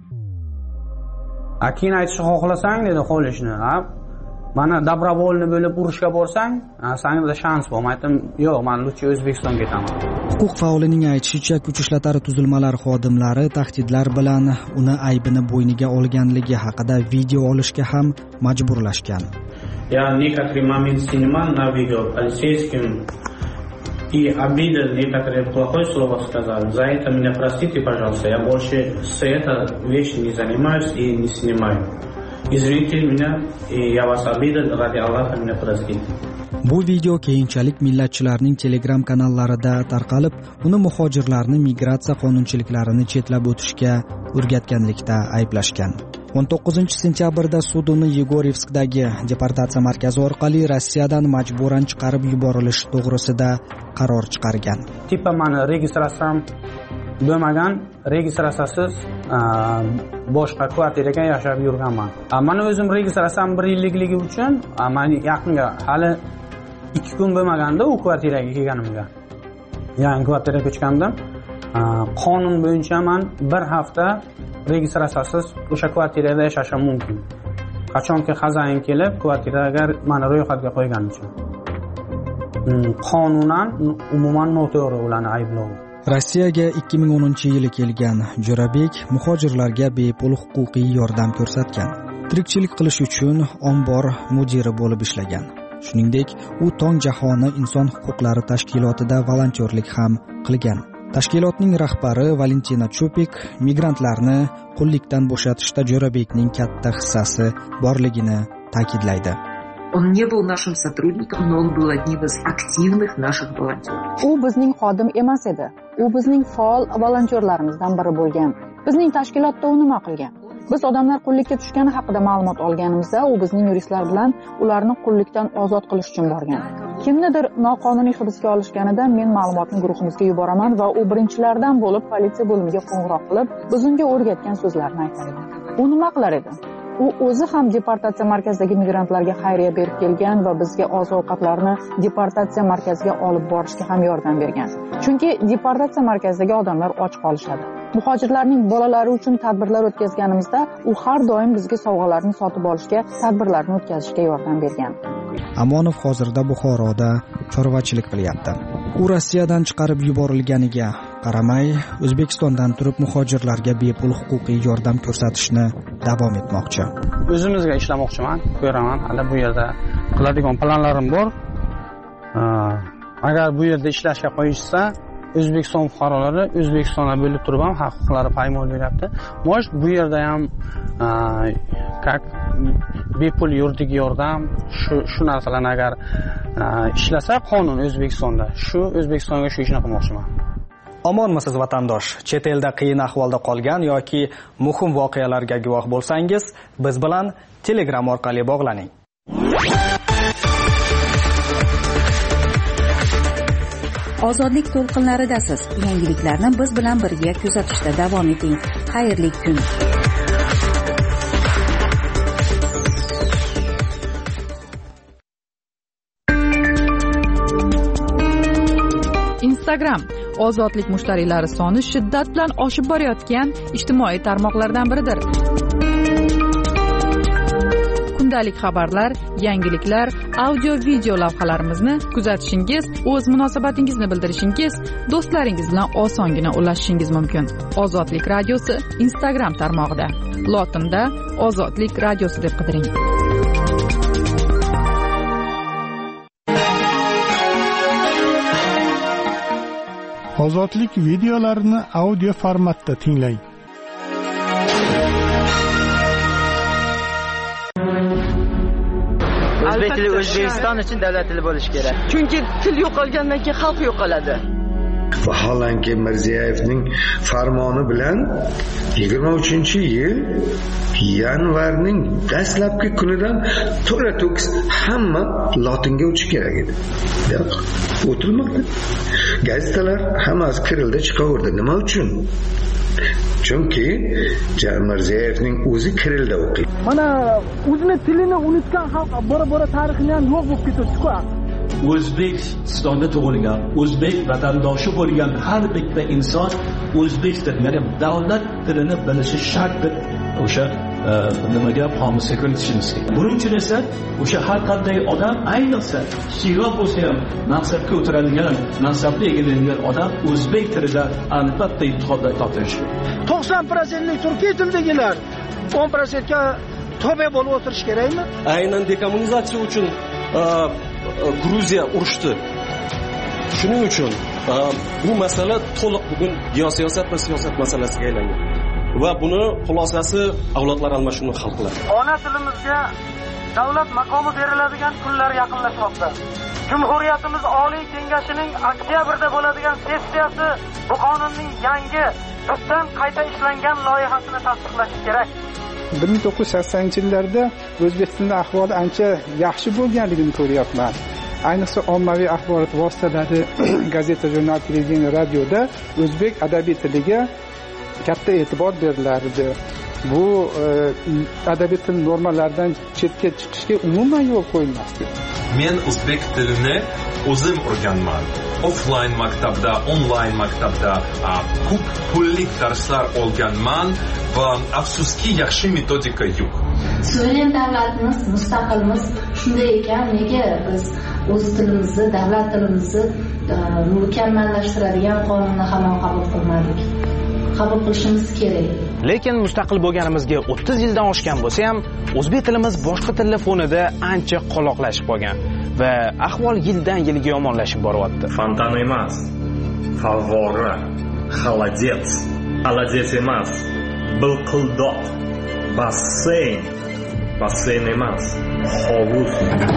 Speaker 14: A keyin aytishni xohlasang dedi xohlashni. Ha, mana добровольно bo'lib urushga borsang, senga shans bor. Men aytdim, yo'q, men lutchi O'zbekistonga ketaman.
Speaker 15: Huquq faolining aytishicha, kuch ishlatar tuzilmalari xodimlari tahdidlar bilan uni aybini bo'yniga olganligi haqida video olishga ham majburlashgan.
Speaker 14: Я некоторый момент снимал на видео полицейским и обидел, некоторые плохое слово сказал. За это меня простите, пожалуйста. Я больше с этой вещью не занимаюсь и не снимаю. Извините меня, и я вас обидел, ради Аллаха меня простите.
Speaker 15: Bu video keyinchalik millatchilarning Telegram kanallarida tarqalib, uni muhojirlarni migratsiya qonunchiliklarini chetlab o'tishga o'rgatganlikda ayblashgan. o'n to'qqizinchi sentyabrda sud uni Yegorevskdagi deportatsiya markazi orqali Rossiyadan majburan chiqarib yuborilishi to'g'risida qaror chiqargan.
Speaker 14: Tipa meni registratsiyam bo'lmagan, registratsiyasiz boshqa kvartiraga yashab yurganman. Meni o'zim registratsiyam bir yillikligi uchun men yaqinga hali ikki kun bo'lmaganda u kvartiraga kelganimga. Yangi kvartiraga ko'chgandim. Qonun bo'yicha men bir hafta registratsiyasiz o'sha kvartirada yashashim mumkin. Qachonki xo'jayin kelib kvartiraga meni ro'yxatga qo'ygan uchun. Qonunan umuman noto'g'ri ularni ayblovdi.
Speaker 15: Rossiyaga ikki ming o'ninchi yili kelgan Jo'rabek muhojirlarga bepul huquqiy yordam ko'rsatgan. Tirikchilik qilish uchun ombor mudiri bo'lib ishlagan. Shuningdek, u Tong jahoni inson huquqlari tashkilotida volontyorlik ham qilgan. Tashkilotning rahbari Valentina Chupik migrantlarni qullikdan bo'shatishda Jo'rabekning katta hissasi borligini ta'kidlaydi.
Speaker 16: Он не был нашим сотрудником, но он был одним из активных наших волонтеров.
Speaker 17: U bizning xodim emas edi. U bizning faol volontyorlarimizdan biri bo'lgan. Bizning tashkilotda u nima qilgan? Biz odamlar qullikka tushgani haqida ma'lumot olganimizda, u bizning yuristlar bilan ularni qullikdan ozod qilish uchun borgan. Kimnidir noqonuniy hibsga olishganida men ma'lumotni guruhimizga yuboraman va u birinchilardan bo'lib politsiya bo'limiga qo'ng'iroq qilib, biz unga o'rgatgan so'zlarni aytadi. U nima qilar edi? U o'zi ham deportatsiya markazidagi migrantlarga xayriya berib kelgan va bizga oziq-ovqatlarni deportatsiya markaziga olib borishga ham yordam bergan. Chunki deportatsiya markazidagi odamlar och qolishadi. Muhojirlarning bolalari uchun tadbirlar o'tkazganimizda u har doim bizga sovg'alarni sotib olishga, tadbirlarni o'tkazishga yordam bergan.
Speaker 15: Amonov hozirda Buxoroda chorvachilik qilyapti. U Rossiyadan chiqarib yuborilganiga qaramay, O'zbekistondan turib muhojirlarga bepul huquqiy yordam ko'rsatishni davom etmoqchi.
Speaker 14: O'zimizga ishlamoqchiman, ko'raman, hali bu yerda qiladigan planlarim bor. Agar bu yerda ishlashga qo'yishsa, O'zbekiston fuqarolari O'zbekistonda bo'lib turib ham haq-huquqlari poymol beryapti. Может, bu yerda ham как
Speaker 10: bepul yuridik yordam shu shu narsalarni agar ishlasa qonun O'zbekistonda shu O'zbekistonga shu ishni qilmoqchiman.
Speaker 15: Omonmisiz vatandosh? Chet elda qiyin ahvolda qolgan yoki muhim voqealarga guvoh bo'lsangiz, biz bilan Telegram orqali bog'laning.
Speaker 1: Ozodlik to'lqinlaridasiz. Yangiliklarni biz bilan birga kuzatishda davom eting. Xayrli kun.
Speaker 2: Instagram ozodlik mushtariylari soni shiddat bilan oshib borayotgan ijtimoiy tarmoqlardan biridir. Kundalik xabarlar, yangiliklar, audio video lavhalarimizni kuzatishingiz, o'z munosabatingizni bildirishingiz, do'stlaringiz bilan osongina ulashishingiz mumkin. Ozodlik radiosi Instagram tarmog'ida. Lotinda Ozodlik radiosi deb qidiring.
Speaker 18: Ozodlik videolarini audio formatda tinglang.
Speaker 12: O'zbek tili O'zbekiston uchun davlat tili bo'lishi kerak.
Speaker 19: Chunki til yo'qolgandan keyin xalq yo'qoladi.
Speaker 20: Vaholanki Mirziyevning farmoni bilan yigirma uchinchi yil yanvarning dastlabki kunidan to'la to'kis hamma lotinga o'tishi kerak edi. Yo'q, o'tilmoqda. Gazetalar hammasi kirilda chiqaverdi. Nima uchun? Chunki Mirziyevning o'zi kirilda o'qiydi.
Speaker 13: Mana o'zini tilini unutgan xalq bora-bora tarixini ham yo'q bo'lib ketadi-ku.
Speaker 21: O'zbekistonda tug'ilgan, o'zbek vatandoshi bo'lgan har bitta inson o'zbek tilini, davlat tilini bilishi shart deb o'sha nimaga qomusga kiritishimiz kerak. Buning uchun esa o'sha har qanday odam, ayniqsa kichikroq bo'lsa ham mansabga o'tiradigan, mansabga egalangan odam o'zbek tilida albatta imtihonda topshirishi kerak.
Speaker 13: to'qson foiz lik turkiy tildagilar o'n foiz ga tobe bo'lib o'tirish kerakmi?
Speaker 22: Aynan dekommunizatsiya uchun Gruziya urushdi. Shuning uchun bu masala to'liq bugun geosiyosat va siyosat masalasiga aylangan. Va buni xulosasi avlodlar almashinuvini hal qiladi.
Speaker 13: Ona tilimizga davlat maqomi beriladigan kunlar yaqinlashmoqda. Jumhuriyatimiz Oliy Kengashining oktyabrda bo'ladigan sessiyasi bu qonunning yangi tubdan qayta ishlangan loyihasini tasdiqlashi kerak.
Speaker 23: bir ming to'qqiz yuz saksonninchi yillarda O'zbekistonda ahvoli ancha yaxshi bo'lganligini ko'ryapman. Ayniqsa ommaviy axborot vositalari, gazeta, jurnal, televideniya, radioda o'zbek adabiy tiliga katta e'tibor berilardi. Bu adabiy til normalaridan chetga chiqishga umuman yo'l qo'yilmasdi.
Speaker 24: Men o'zbek tilini o'zim o'rganman. Offline maktabda, online maktabda ko'p pullik darslar olganman va afsuski yaxshi metodika yo'q.
Speaker 25: Suveren davlatimiz, mustaqilmiz shunday ekan, nega biz o'z tilimizni, davlat tilimizni mukammallashtiradigan qonunni hamon qabul qilmadik? Qabul qilishimiz kerak.
Speaker 26: Lekin mustaqil bo'lganimizga o'ttiz yildan oshgan bo'lsa ham, o'zbek tilimiz boshqa tillar fonida ancha qoloqlashib qolgan va ahvol yildan yilga yomonlashib boryapti.
Speaker 27: Fontan emas, favvora, xolodets, xolodets emas, bilqildoq, basseyn, basseyn emas, hovuz.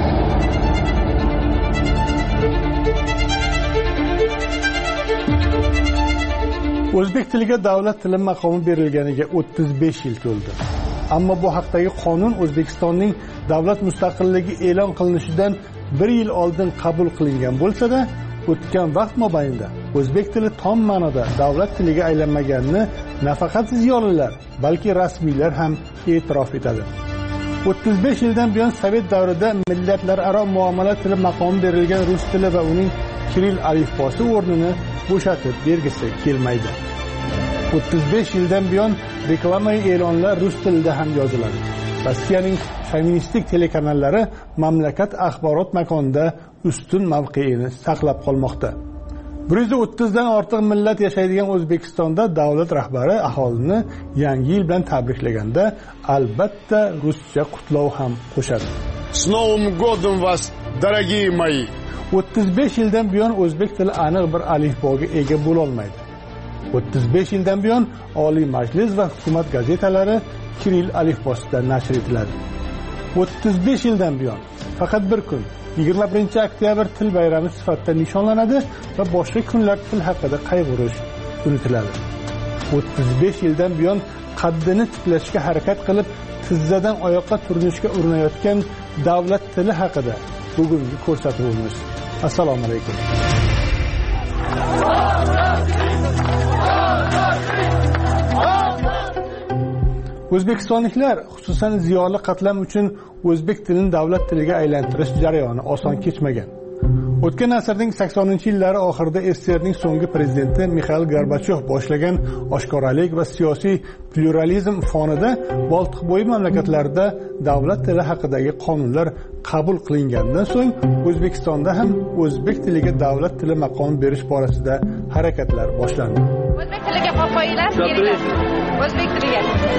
Speaker 18: O'zbek tiliga davlat tili maqomi berilganiga o'ttiz besh yil to'ldi. Ammo bu haqdagi qonun O'zbekistonning davlat mustaqilligi e'lon qilinishidan bir yil oldin qabul qilingan bo'lsa-da, o'tgan vaqt mobaynida o'zbek tili tom ma'noda davlat tiliga aylanmaganini nafaqat ziyolilar, balki rasmiylar ham e'tirof etadi. o'ttiz besh yildan buyon Sovet davrida millatlararo muomala tili maqomi berilgan rus tili va uning kiril alifbosi o'rnini bo'shatib bergisi kelmaydi. o'ttiz besh yildan buyon reklamaviy e'lonlar rus tilida ham yoziladi. Rossiyaning feministik telekanallari mamlakat axborot makonida ustun mavqeini saqlab qolmoqda. bir yuz o'ttiz dan ortiq millat yashaydigan O'zbekistonda davlat rahbari aholini yangi yil bilan tabriklaganda albatta ruscha qutlov ham qo'shadi.
Speaker 28: С Новым годом вас, дорогие мои!
Speaker 18: o'ttiz besh yildan buyon o'zbek tili aniq bir alifboga ega bo'la olmaydi. o'ttiz besh yildan buyon Oliy Majlis va hukumat gazetalari kiril alifbosida nashr etiladi. o'ttiz besh yildan buyon faqat bir kun yigirma birinchi oktyabr til bayrami sifatida nishonlanadi va boshqa kunlar til haqida qayg'urish unutiladi. o'ttiz besh yildan buyon qaddini tiklashga harakat qilib tizzadan oyoqqa turinishga urinayotgan davlat tili haqida bugungi ko'rsatuvimiz. Assalomu alaykum. O'zbekistonliklar, xususan ziyoli qatlam uchun o'zbek tilini davlat tiliga aylantirish jarayoni oson kechmagan. O'tgan asrning saksoninchi yillari oxirida S S R ning so'nggi prezidenti Mixail Gorbachyov boshlagan oshkoralik va siyosiy pluralizm fonida Boltiqbo'yi mamlakatlarida davlat tili haqidagi qonunlar qabul qilingandan so'ng O'zbekistonda ham o'zbek tiliga davlat tili maqomi berish borasida harakatlar boshlandi.
Speaker 3: O'zbek tiliga qo'yinglar, o'zbek tiliga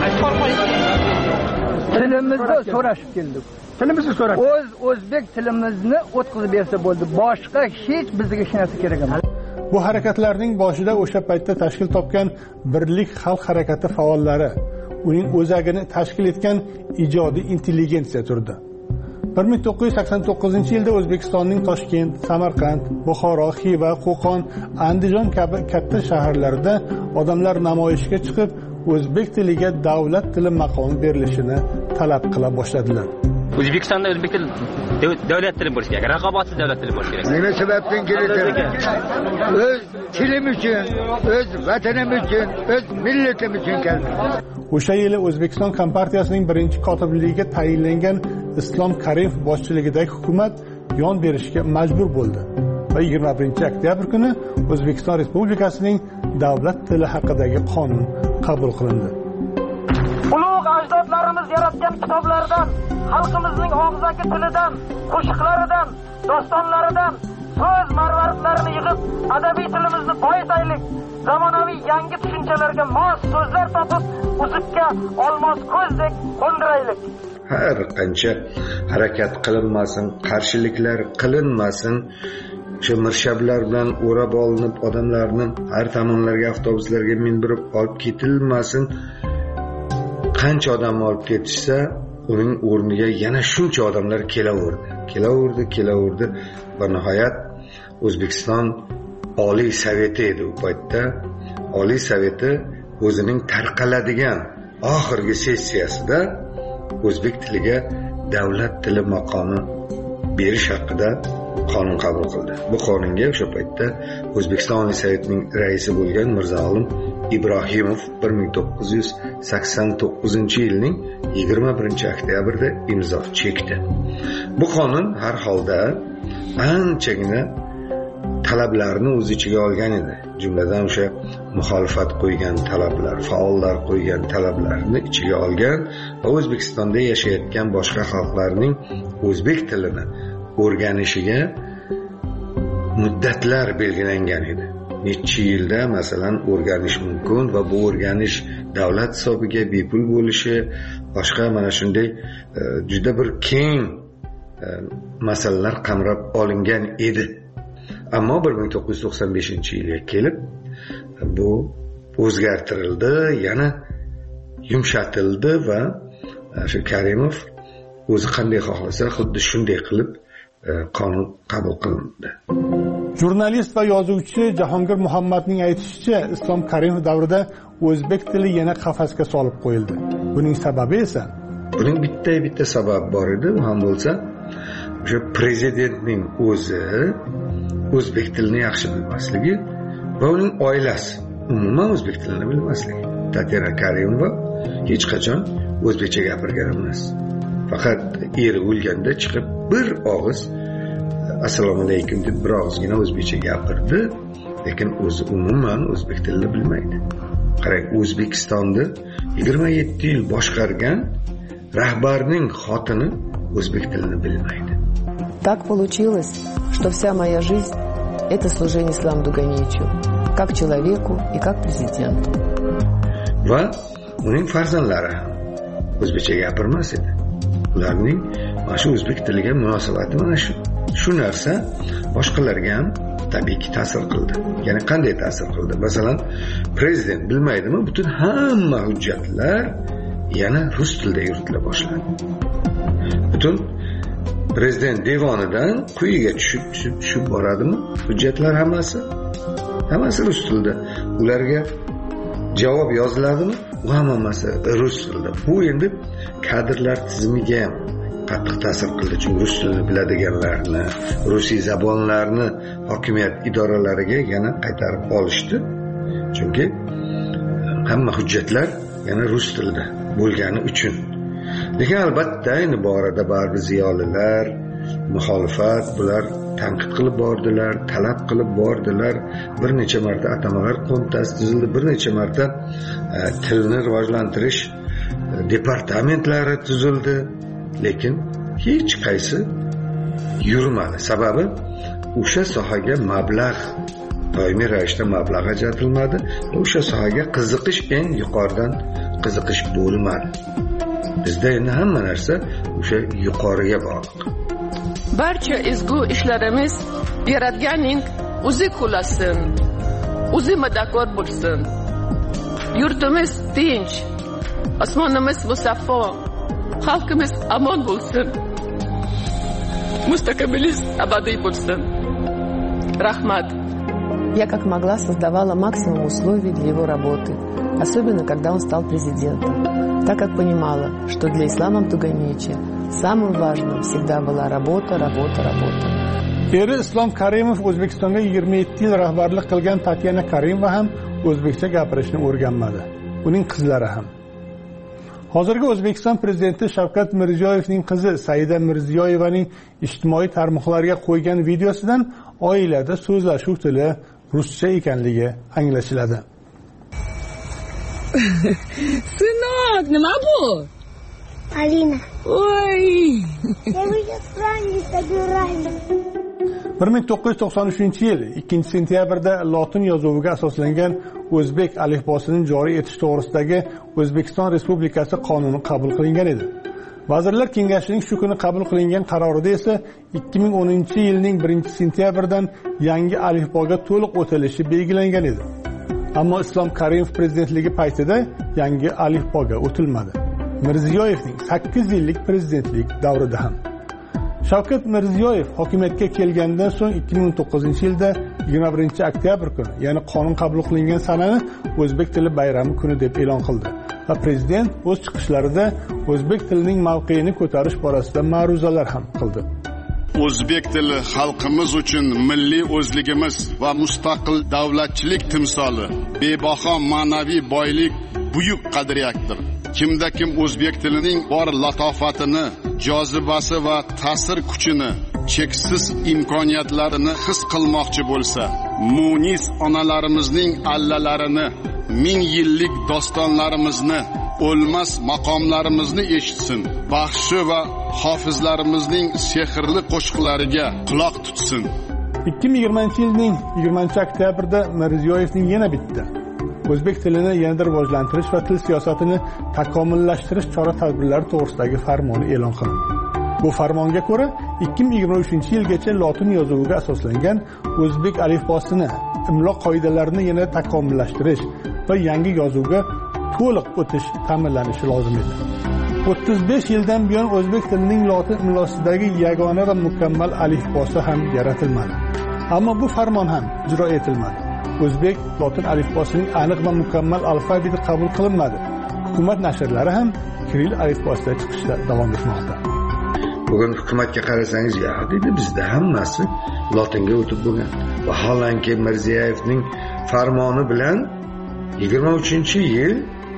Speaker 4: tilimizda so'rashib keldik. Tilimizni so'rab. O'z o'zbek tilimizni o'tkazib bersa bo'ldi. Boshqa hech bizga hech narsa kerak emas.
Speaker 18: Bu harakatlarning boshida o'sha paytda tashkil topgan Birlik xalq harakati faollari, uning o'zagini tashkil etgan ijodiy intelligensiya turdi. bir ming to'qqiz yuz sakson to'qqizinchi yilda O'zbekistonning Toshkent, Samarqand, Buxoro, Xiva, Qo'qon, Andijon kabi katta shaharlarida odamlar namoyishga chiqib, o'zbek tiliga davlat tili maqomi berilishini talab qila boshladilar.
Speaker 5: O'zbekistonda o'zbek tili davlat tili bo'lishi kerak, raqobatsiz davlat tili bo'lishi kerak.
Speaker 6: Nima sababdan keladi? O'z tilim uchun, o'z vatanim uchun, o'z millatim uchun keldim.
Speaker 18: O'sha yili O'zbekiston Kompartiyasining birinchi kotibligiga tayinlangan Islom Karimov boshchiligidagi hukumat yon berishga majbur bo'ldi va yigirma birinchi oktyabr kuni O'zbekiston Respublikasining davlat tili haqidagi qonun qabul qilindi.
Speaker 13: Ulug' ajdodlarimiz yaratgan kitoblardan, xalqimizning og'zaki tilidan, qo'shiqlaridan, dostonlaridan so'z marvaridlarini yig'ib, adabiy tilimizni boyitaylik. Zamonaviy yangi tushunchalarga mos so'zlar topib, uzukka olmos ko'zdek qo'ndiraylik.
Speaker 20: Har qancha harakat qilinmasin, qarshiliklar qilinmasin, shu mirshablar bilan o'rab olinib odamlarni har tomonlarga avtobuslarga mindirib olib ketilmasin. Qancha odam olib ketishsa, uning o'rniga yana shuncha odamlar kelaverdi. Kelaverdi, kelaverdi va nihoyat O'zbekiston Oliy Soveti edi u paytda. Oliy Soveti o'zining tarqaladigan oxirgi sessiyasida o'zbek tiliga davlat tili maqomi berish haqida qonun qabul qildi. Bu qonunga o'sha paytda O'zbekiston Oliy Sovetining raisi bo'lgan Mirzo-Olim Ibrohimov bir ming to'qqiz yuz sakson to'qqizinchi yilning yigirma birinchi oktyabrda imzo chekdi. Bu qonun har holda anchagina talablarni o'z ichiga olgan edi. Jumladan o'sha muxolifat qo'ygan talablar, faollar qo'ygan talablarni ichiga olgan va O'zbekistonda yashayotgan boshqa xalqlarning o'zbek tilini o'rganishiga muddatlar belgilangan edi. Necha yilda masalan o'rganish mumkin va bu o'rganish davlat hisobiga bepul bo'lishi, boshqa mana shunday juda bir keng masalalar qamrab olingan edi. Ammo bir ming to'qqiz yuz to'qson beshinchi yilga kelib bu o'zgartirildi, yana yumshatildi va shu Karimov o'zi qanday xohlasa xuddi shunday qilib qonun qabul qilindi.
Speaker 18: Jurnalist va yozuvchi Jahongir Muhammadning aytishicha, Islom Karimov davrida o'zbek tili yana qafasga solib qo'yildi. Buning sababi esa,
Speaker 20: buning bitta bitta sabab bor edi, u ham bo'lsa, o'sha prezidentning o'zi o'zbek tilini yaxshi bilmasligi va uning oilasi umuman o'zbek tilini bilmasligi. Tatyana Karimova hech qachon o'zbekcha gapirgan emas. Faqat eri o'lganda chiqib bir og'iz assalomu alaykum deb bir og'izgina o'zbekcha gapirdi, lekin o'zi umuman o'zbek tilini bilmaydi. Qarang, O'zbekistonni yigirma yetti yil boshqargan rahbarning xotini o'zbek tilini bilmaydi.
Speaker 7: Так получилось, что вся моя жизнь – это служение Исламу Дуганевичу, как человеку и как президенту.
Speaker 20: Va uning farzandlari ham o'zbekcha gapirmas edi. Ularning mana shu o'zbek tiliga munosabati mana shu. Shu narsa boshqalarga ham tabiiyki ta'sir qildi. Ya'ni qanday ta'sir qildi? Masalan, prezident bilmaydimi, butun hamma hujjatlar yana rus tilida yuritila boshladi. butun prezident devonidan quyiga tushib tushib tushib boradimi hujjatlar hammasi hammasi rus tilida ularga javob yoziladimi u hammasi rus tilida bu endi kadrlar tizimiga ham qattiq ta'sir qildi chunki rus tilini biladiganlarni rusiy zabonlarni hokimiyat idoralariga yana qaytarib olishdi chunki hamma hujjatlar yana rus tilida bo'lgani uchun lekin albatta endi bu orada baribir ziyolilar muxolifat bular tanqid qilib bordilar talab qilib bordilar bir necha marta atamalar qo'mitasi tuzildi bir necha marta e, tilni rivojlantirish e, departamentlari tuzildi lekin hech qaysi yurmadi sababi o'sha sohaga mablag' doimiy ravishda mablag' ajratilmadi o'sha sohaga qiziqish eng yuqoridan qiziqish bo'lmadi bizda endi hamma narsa o'sha yuqoriga bog'liq
Speaker 19: barcha ezgu ishlarimiz yaratganning o'zi qo'llasin o'zi madadkor bo'lsin yurtimiz tinch osmonimiz musaffo xalqimiz omon bo'lsin mustaqilimiz abadiy bo'lsin rahmat.
Speaker 7: Я как могла создавала максимум условий для его работы, особенно когда он стал президентом, так как понимала, что для Ислама Абдуганiyevича самым важным всегда была работа, работа, работа.
Speaker 18: Eri Islom Karimov O'zbekistonga yigirma yetti yil rahbarlik qilgan Tatyana Karimova ham o'zbekcha gapirishni o'rganmadi. Uning qizlari ham. Hozirgi O'zbekiston prezidenti Shavkat Mirziyoyevning qizi Saida Mirziyoyevaning ijtimoiy tarmoqlarga qo'ygan videosidan oilada so'zlashuv tili ruscha ekanligi anglashiladi.
Speaker 8: Сынок, nima bu?
Speaker 9: Alina.
Speaker 8: Oy.
Speaker 18: bir ming to'qqiz yuz to'qson uchinchi yil ikkinchi sentyabrda lotin yozuviga asoslangan o'zbek alifbosini joriy etish to'g'risidagi O'zbekiston Respublikasi qonuni qabul qilingan edi. Vazirlar Kengashining shu kuni qabul qilingan qarorida esa ikki ming o'ninchi yilning birinchi sentyabridan yangi alifboga to'liq o'tilishi belgilangan edi. Ammo Islom Karimov prezidentligi paytida yangi alifboga o'tilmadi. Mirziyoyevning sakkiz yillik prezidentlik davrida ham. Shavkat Mirziyoyev hokimiyatga kelgandan so'ng ikki ming o'n to'qqizinchi yilda yigirma birinchi oktyabr kuni, ya'ni qonun qabul qilingan sanani o'zbek tili bayrami kuni deb e'lon qildi. Va prezident o'z chiqishlarida o'zbek tilining mavqeini ko'tarish borasida ma'ruzalar ham qildi.
Speaker 28: O'zbek tili xalqimiz uchun milliy o'zligimiz va mustaqil davlatchilik timsoli, bebaho ma'naviy boylik, buyuk qadriyatdir. Kimda kim o'zbek tilining bor latofatini, jozibasi va ta'sir kuchini, cheksiz imkoniyatlarini his qilmoqchi bo'lsa, munis onalarimizning allalarini, ming yillik dostonlarimizni, o'lmas maqomlarimizni eshitsin, baxshi va hofizlarimizning sehrli qo'shiqlariga quloq tutsin.
Speaker 18: ikki ming yigirmanchi yilning yigirmanchi oktyabrda Mirziyoyevning yana bitta o'zbek tilini yanada rivojlantirish va til siyosatini takomillashtirish chora-tadbirlari to'g'risidagi farmoni e'lon qilindi. Bu farmonga ko'ra ikki ming yigirma uchinchi yilgacha lotin yozuviga asoslangan o'zbek alifbosini, imlo qoidalarini yana takomillashtirish va yangi yozuvga to'liq o'tish ta'minlanishi lozim edi. o'ttiz besh yildan buyon o'zbek tilining lotin imlosidagi yagona va mukammal alifbosi ham yaratilmadi. Ammo bu farmon ham ijro etilmadi. O'zbek lotin alifbosining aniq va mukammal alfabeti qabul qilinmadi. Hukumat nashrlari ham kiril alifbosida chiqishda davom etmoqda.
Speaker 20: Bugun hukumatga qarasangiz, ya dedi bizda hammasi lotinga o'tib bo'lgan. Vaholanki Mirziyoyevning farmoni bilan yigirma uchinchi yil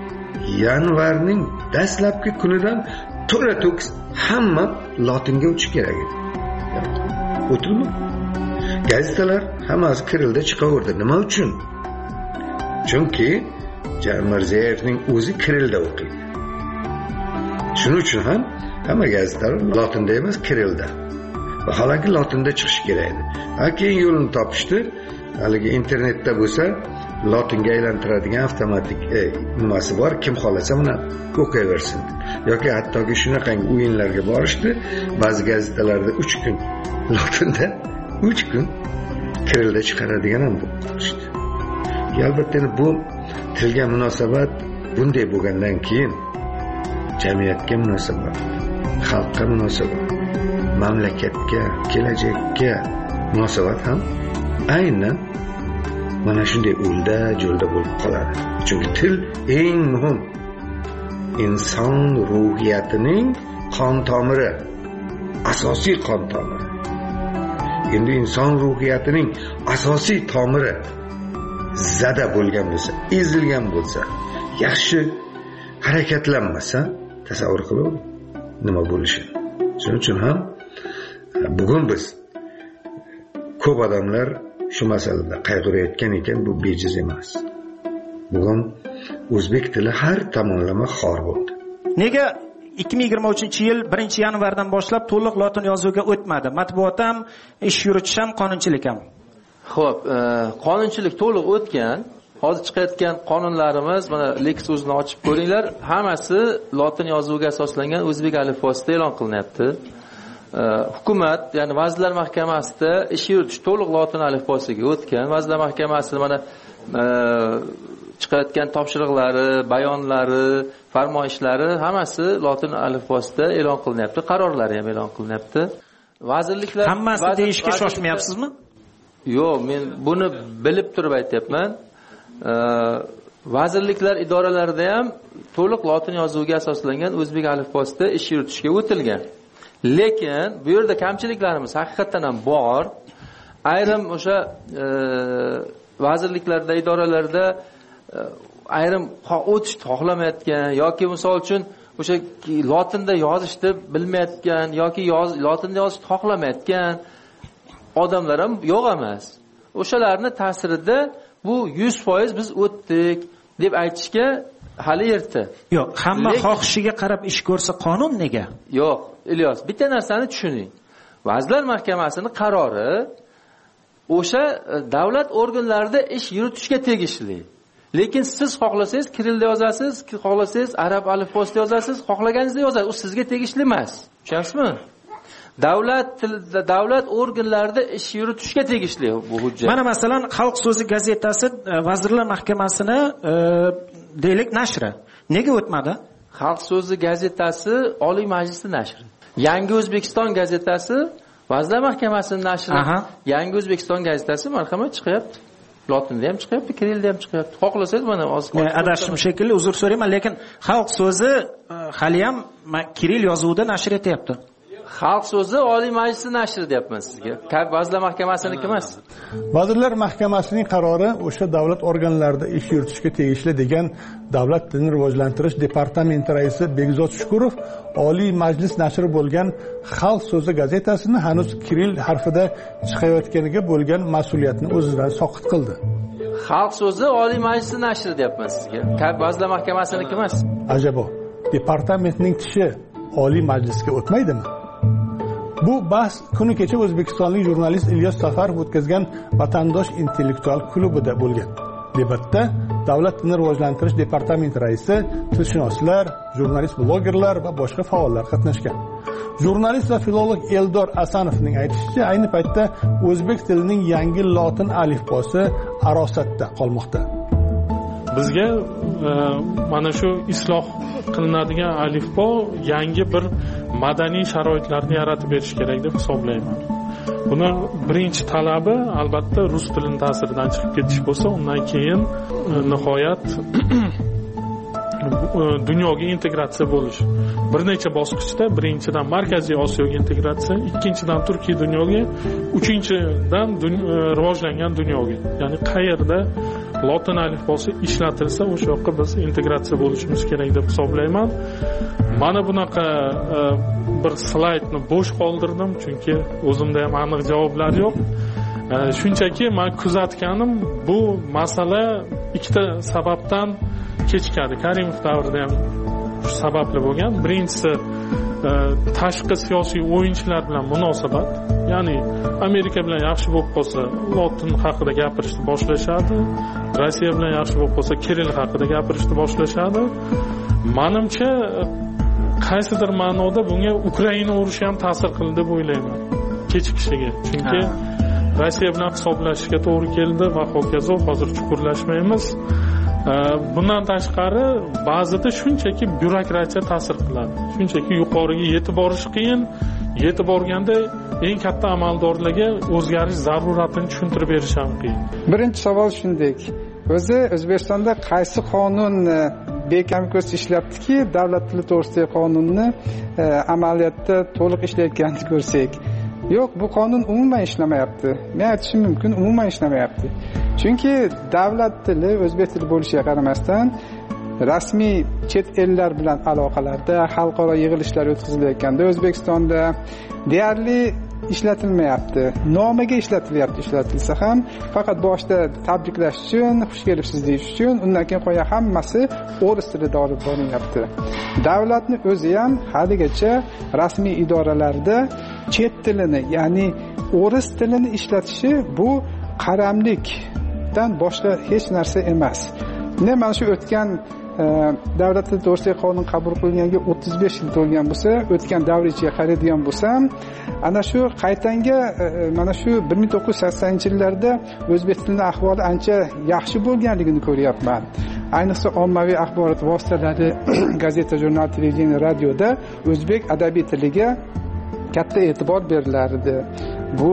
Speaker 20: yanvarning dastlabki kunidan to'la to'kis hamma lotinga o'tish kerak edi. O'tildi. Gazetalar hammasi kirilda chiqaverdi. Nima uchun? Chunki Mirziyoyevning o'zi kirilda o'qiydi. Shuning uchun ham hamma gazetalar lotinda emas, kirilda. Vaholanki lotinda chiqish kerak edi. Ha, keyin yo'lini topishdi. Haligi internetda bo'lsa lotinga aylantiradigan avtomatik e, nimasi bor, kim xolasa buni o'qiyversin. Yoki hattoki shunaqangi o'yinlarga borishdi. Ba'zi gazetalarda uch kun lotinda, uch kun kirilda chiqaradigan ham bo'lishdi. Albatta bu tilga munosabat bunday bo'lgandan keyin jamiyatga munosabat, xalqqa munosabat, mamlakatga, kelajakka munosabat ham aynan mana shunday o'lda jo'lda bo'lib qoladi. Chunki til eng muhim inson ruhiyatining qon tomiri, asosiy qon tomiri. Endi inson ruhiyatining asosiy tomiri zada bo'lgan bo'lsa, ezilgan bo'lsa, yaxshi harakatlanmasa, tasavvur qiling nima bo'lishi. Shuning uchun ham bugun biz ko'p odamlar shu masalada qayg'urayotgan ekan, bu bejiz emas. Bugun o'zbek tili har tomonlama xor bo'ldi.
Speaker 1: Nega ikki ming yigirma uchinchi yil birinchi yanvardan boshlab to'liq lotin yozuviga o'tmadi? Matbuot ham, ish yuritish ham, qonunchilik ham.
Speaker 2: Xo'p, qonunchilik to'liq o'tgan. Hozir chiqayotgan qonunlarimiz, mana Lex o'zini ochib ko'ringlar, hammasi lotin yozuviga asoslangan o'zbek alifbosida e'lon qilinyapti. Hukumat, ya'ni Vazirlar Mahkamasida ish yuritish to'liq lotin alifbosiga o'tgan. Vazirlar Mahkamasi mana chiqayotgan topshiriqlari, bayonlari, farmoyishlari hammasi lotin alifbosida e'lon qilinyapti. Qarorlari ham e'lon qilinyapti. Vazirliklar
Speaker 1: hammasi deyishga shoshmayapsizmi?
Speaker 2: Yo'q, men buni bilib turib aytyapman. Vazirliklar idoralarida ham to'liq lotin yozuviga asoslangan o'zbek alifbosida ish yuritishga o'tilgan. Lekin bu yerda kamchiliklarimiz haqiqatan ham bor. Ayrim o'sha vazirliklarda, idoralarda ayrim o'tishni xohlamayotgan yoki misol uchun o'sha lotinda yozishni bilmayotgan yoki lotinda yozishni xohlamayotgan odamlar ham yo'q emas. O'shalarning ta'sirida bu yuz foiz biz o'tdik deb aytishga hali erta.
Speaker 1: Yo'q, hamma xohishiga qarab ish ko'rsa qonun nega?
Speaker 2: Yo'q, Ilyos, bitta narsani tushuning. Vazirlar Mahkamasining qarori o'sha davlat organlarida ish yuritishga tegishli. Lekin siz xohlasangiz kirilda yozasiz, xohlasangiz arab alifbosida yozasiz, xohlaganingizda yozasiz. U sizga tegishli emas. Tushunasizmi? Davlat davlat organlarida ish yuritishga tegishli bu hujjat.
Speaker 1: Mana masalan, Xalq so'zi gazetasi Vazirlar Mahkamasini deylik nashri. Nega o'tmadi?
Speaker 2: Xalq so'zi gazetasi Oliy Majlisning nashri. Yangi O'zbekiston gazetasi Vazirlar Mahkamasining nashri. Yangi O'zbekiston gazetasi marhamat chiqyapti. Lotinda ham chiqyapti, kirilda ham chiqyapti. Xohlasangiz mana hozir
Speaker 1: adashim shekilli, uzr so'rayman, lekin Xalq so'zi hali ham kiril yozuvida nashr etyapti.
Speaker 2: Xalq so'zi Oliy Majlisning nashri deyapman sizga. Vazirlar Mahkamasinikiga emas.
Speaker 18: Vazirlar Mahkamasining qarori o'sha davlat organlarida ish yuritishga tegishli degan Davlat tilini rivojlantirish departamenti raisi Begzod Shukurov Oliy Majlis nashri bo'lgan Xalq so'zi gazetasini hanuz kiril harfida chiqayotganiga bo'lgan mas'uliyatni o'zidan soqit qildi.
Speaker 2: Xalq so'zi Oliy Majlisning nashri deyapman sizga. Vazirlar Mahkamasininiki emas.
Speaker 18: Ajabo, departamentning tishi Oliy Majlisga o'tmaydimi? Bu bahs kuni kecha o'zbekistonlik jurnalist Ilyos Safarov o'tkazgan Vatandosh intellektual klubida bo'lgan. Debatda Davlat tilini rivojlantirish departamenti raisi, tilshunoslar, jurnalist blogerlar va boshqa faollar qatnashgan. Jurnalist va filolog Eldor Asanovning aytishicha, ayni paytda o'zbek tilining yangi lotin alifbosi arosatda qolmoqda.
Speaker 10: Bizga mana shu isloh qilinadigan alifbo yangi bir madaniy sharoitlarni yaratib berish kerak deb hisoblayman. Buni birinchi talabi albatta rus tilining ta'siridan chiqib ketish bo'lsa, undan keyin nihoyat dunyoga integratsiya bo'lish. Bir necha bosqichda birinchidan Markaziy Osiyoga integratsiya, ikkinchidan Turkiy dunyoga, uchinchidan rivojlangan dunyoga. Ya'ni qayerda lotin alifbosi ishlatilsa, o'sha yoqqa biz integratsiya bo'lishimiz kerak deb hisoblayman. Mana bunaqa bir slaydni bo'sh qoldirdim, chunki o'zimda ham aniq javoblar yo'q. Shunchaki men kuzatganim, bu masala ikkita sababdan kechikadi. Karimov davrida ham shu sababli bo'lgan. Birinchisi tashqi siyosiy o'yinchilar bilan munosabat. Ya'ni Amerika bilan yaxshi bo'lib qolsa, lotin haqida gapirishni boshlashadi. Rossiya bilan yaxshi bo'lib qolsa, kiril haqida gapirishni boshlashadi. Menimcha qaysidir ma'noda bunga Ukraina urushi ham ta'sir qildi deb o'ylayman. Kechikishiga. Chunki Rossiya bilan hisoblashishga to'g'ri keldi va hokazo, hozir chuqurlashmaymiz. bundan tashqari ba'zida shunchaki byurokratiya ta'sir qiladi, shunchaki yuqoriga yetib borish qiyin. Yetib borganda eng katta amaldorlarga o'zgarish zaruratini tushuntirib berish ham qiyin.
Speaker 23: Birinchi savol shunday: o'zi O'zbekistonda qaysi qonun bekam ko'z ishlatdiki, davlat tili to'g'risidagi qonunni amaliyotda to'liq ishlayotganini ko'rsak? Yo'q, bu qonun umuman ishlamayapti. Men aytishim mumkin, umuman ishlamayapti. Chunki davlat tili, o'zbek tili bo'lishiga qaramasdan rasmiy chet ellar bilan aloqalarda, xalqaro yig'ilishlar o'tkazilayotganda O'zbekistonda deyarli ishlatilmayapti. Nomiga ishlatilyapti, ishlatilsa ham faqat boshda tabriklash uchun, xush kelibsiz deyish uchun, undan keyin qo'ya hammasi o'ris tilida olib borilyapti. Davlatning o'zi ham haligacha rasmiy idoralarda chet tilini, ya'ni o'ris tilini ishlatishi bu qaramlikdan boshqa hech narsa emas. Men mana shu o'tgan davlat tili to'g'risidagi qonun qabul qilinganiga o'ttiz besh yil to'lgan bo'lsa, o'tgan davr ichiga qaraydigan bo'lsam, ana shu qaytanga mana shu bir ming to'qqiz yuz saksoninchi yillarda o'zbek tilining ahvoli ancha yaxshi bo'lganligini ko'ryapman. Ayniqsa ommaviy axborot vositalari, gazeta, jurnal, televideniya, radioda o'zbek adabiy tiliga katta e'tibor berilardi. Bu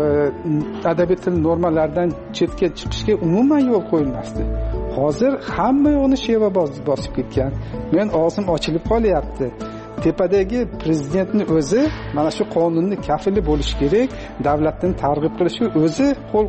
Speaker 23: adabiy til normalaridan chetga chiqishga umuman yo'l qo'yilmasdi. Hozir hamma yo'qni sheva bosib ketgan. Men og'zim ochilib qolyapti. Tepadagi prezidentning o'zi mana shu qonunni kafili bo'lish kerak, davlatni targ'ib qilishi, o'zi qo'l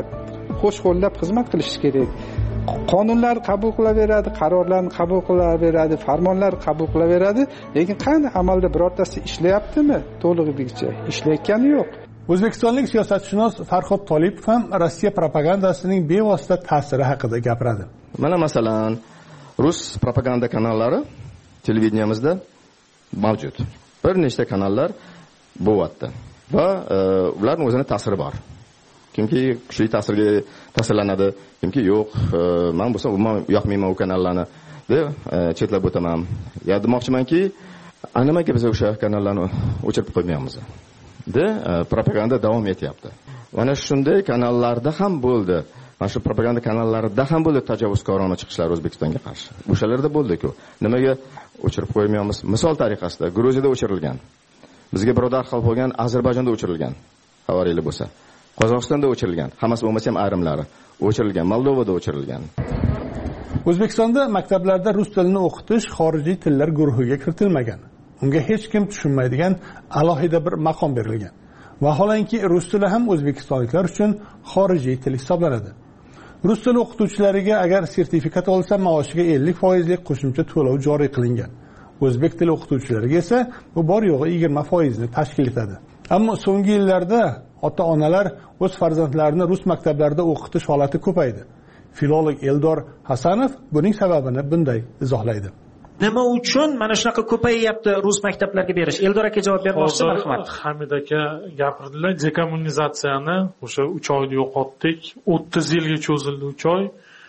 Speaker 23: qo'sh qo'llab xizmat qilish kerak. Qonunlar qabul qilaveradi, qarorlarni qabul qilaveradi, farmonlar qabul qilaveradi, lekin qani amalda birortasi ishlayaptimi? To'lig'icha ishlayotgani yo'q.
Speaker 18: O'zbekistonlik siyosatshunos Farhod Tolipov ham Rossiya propagandasining bevosita ta'siri haqida gapiradi.
Speaker 11: Mana masalan, rus propaganda kanallari televideniyamizda mavjud. Bir nechta kanallar bo'lyapti va ularning o'zining ta'siri bor. Kimki kuchli ta'sirga ta'sirlanadi, kimki yo'q, men bo'lsa umuman yoqmayman u kanallarni deb chetlab o'taman. Ya demoqchimanki, nimaga biz o'sha kanallarni o'chirib qo'ymaymiz? de propaganda davom etyapti. Mana shunday kanallarda ham bo'ldi. Mana shu propaganda kanallarida ham bo'ldi tajovuzkorona chiqishlar O'zbekistonga qarshi. O'shalarda bo'ldi-ku. Nimaga o'chirib qo'ymaymiz? Misol tariqasida Gruziyada o'chirilgan. Bizga birodar xalq bo'lgan Ozarbayjonda o'chirilgan. Xabaringiz bo'lsa. Qozog'istonda o'chirilgan. Hammasi bo'lmasa ham ayrimlari o'chirilgan. Moldovada o'chirilgan.
Speaker 18: O'zbekistonda maktablarda rus tilini o'qitish xorijiy tillar guruhiga kiritilmagan. Unga hech kim tushunmaydigan alohida bir maqom berilgan. Vaholanki rus tili ham o'zbekistonliklar uchun xorijiy til hisoblanadi. Rus tili o'qituvchilariga agar sertifikat olsa, maoshiga ellik foiz lik qo'shimcha to'lov joriy qilingan. O'zbek tili o'qituvchilariga esa bu bor yo'g'i yigirma foiz ni tashkil etadi. Ammo so'nggi yillarda ota-onalar o'z farzandlarini rus maktablarida o'qitish holati ko'paydi. Filolog Eldor Hasanov buning sababini bunday izohlaydi.
Speaker 1: Nima uchun mana shunaqa ko'payyapti rus maktablarga berish? Eldor aka javob bermoqchi, marhamat.
Speaker 10: Hamid aka gapirdilar, dekommunizatsiyani o'sha uch oyda yo'qotdik. o'ttiz yilga cho'zildi uch oy.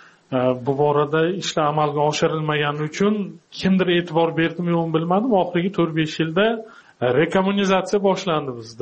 Speaker 10: Bu borada ishlar amalga oshirilmagani uchun kimdir e'tibor berdimi yo'qmi bilmadim. Oxirgi to'rt besh yilda rekommunizatsiya boshlandi bizda.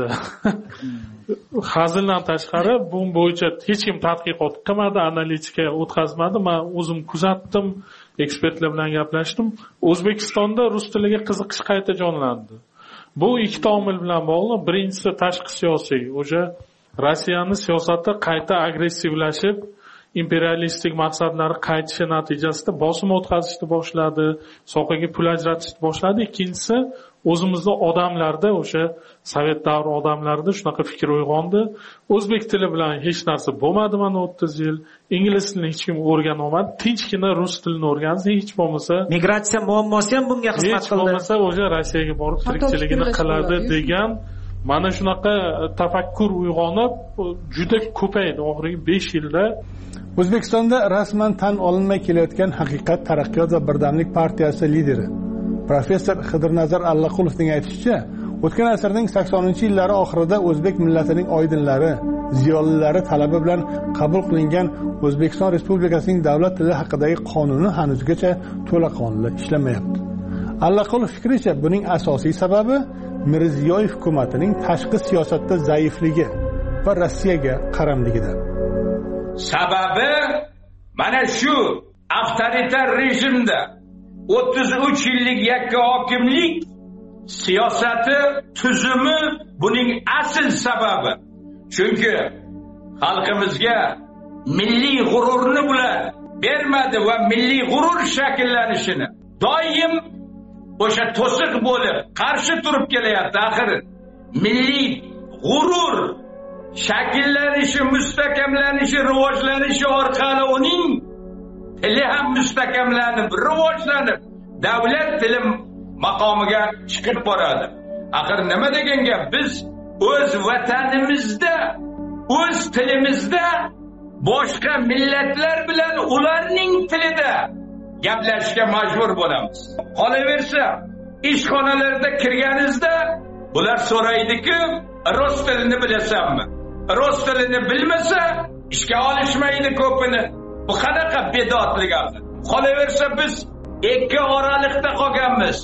Speaker 10: Hazildan tashqari bu bo'yicha hech kim tadqiqot qilmadi, analitika o'tkazmadi. Men o'zim kuzatdim, ekspertlar bilan gaplashdim. O'zbekistonda rus tiliga qiziqish qayta jonlandi. Bu ikkita omil bilan bog'liq. Birinchisi tashqi siyosiy. O'sha Rossiyaning siyosati qayta agressivlashib, imperialistik maqsadlari qaytishi natijasida bosim o'tkazishni boshladi, sohaga pul ajratishni boshladi. Ikkinchisi o'zimizda odamlarda, o'sha sovet davri odamlarida shunaqa fikr uyg'ondi. O'zbek tili bilan hech narsa bo'lmadi mana o'ttiz yil. Ingliz tilini hech kim o'rgana olmadi. Tinchgina rus tilini o'rgansa, hech bo'lmasa
Speaker 1: migratsiya muammosi ham bunga xizmat qildi.
Speaker 10: Hech bo'lmasa o'sha Rossiyaga borib tirikchiligini qiladi degan mana shunaqa tafakkur uyg'onib juda ko'paydi oxirgi besh yilda.
Speaker 18: O'zbekistonda rasman tan olinmay kelayotgan Haqiqat, Taraqqiyot va Birdamlik partiyasi lideri professor Xidirnazar Allaqulovning aytishicha, o'tgan asrning saksoninchi yillari oxirida o'zbek millatining oydinlari, ziyolilari talabi bilan qabul qilingan O'zbekiston Respublikasining davlat tili haqidagi qonuni hanuzgacha to'laqonli ishlamayapti. Allaqulov fikricha, buning asosiy sababi Mirziyoyev hukumatining tashqi siyosatda zaifligi va Rossiyaga qaramligidir.
Speaker 12: Sababi mana shu avtoritar rejimda o'ttiz uch yillik yakka hokimlik siyosati tuzumi buning asl sababi. Chunki xalqimizga milliy g'ururni bular bermadi va milliy g'urur shakllanishini doim o'sha to'siq bo'lib qarshi turib kelyapti. Axir milliy g'urur shakllanishi, mustahkamlanishi, rivojlanishi orqali uning tili ham mustahkamlanib, rivojlanib, davlat tili maqomiga chiqib boradi. Axir nima degan gap? Biz o'z vatanimizda, o'z tilimizda boshqa millatlar bilan ularning tilida gaplashishga majbur bo'lamiz. Qolaversa, ishxonalarda kirganingizda bular so'raydiki, rus tilini bilasanmi? Rus tilini bilmasa ishga olishmaydi ko'pini. Bu qanaqa bedotlik axir? Qolaversa biz ikki oraliqda qolganmiz.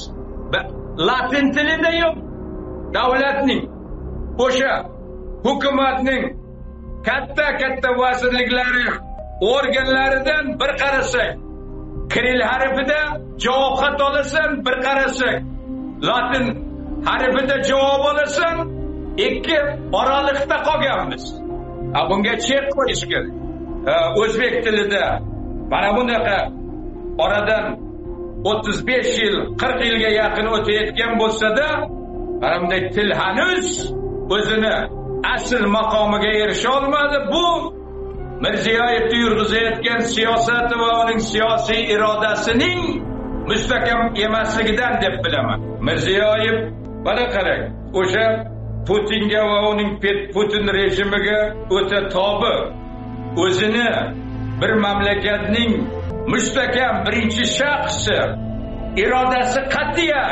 Speaker 12: Latin tilida yo'q. Davlatning, o'sha hukumatning katta-katta vazirliklari, organlaridan bir qarasak, kiril harfida javob xat olasan, bir qarasak, latin harfida javob olasan, ikki oraliqda qolganmiz. Ha, bunga chek qo'yish kerak. O'zbek tilida mana bunaqa oradan o'ttiz besh yil, qirq yilga yaqin o'tayotgan bo'lsa-da, mana bunday til hanuz o'zini asl maqomiga erisha olmadi. Bu Mirziyoyev yurg'izayotgan siyosati va uning siyosiy irodasining mustahkam emasligidan deb bilaman. Mirziyoyev mana qarang, o'sha Putinga va uning Putin rejimiga o'ta tobi, o'zini bir mamlakatning mustahkam birinchi shaxsi, irodasi qat'iy,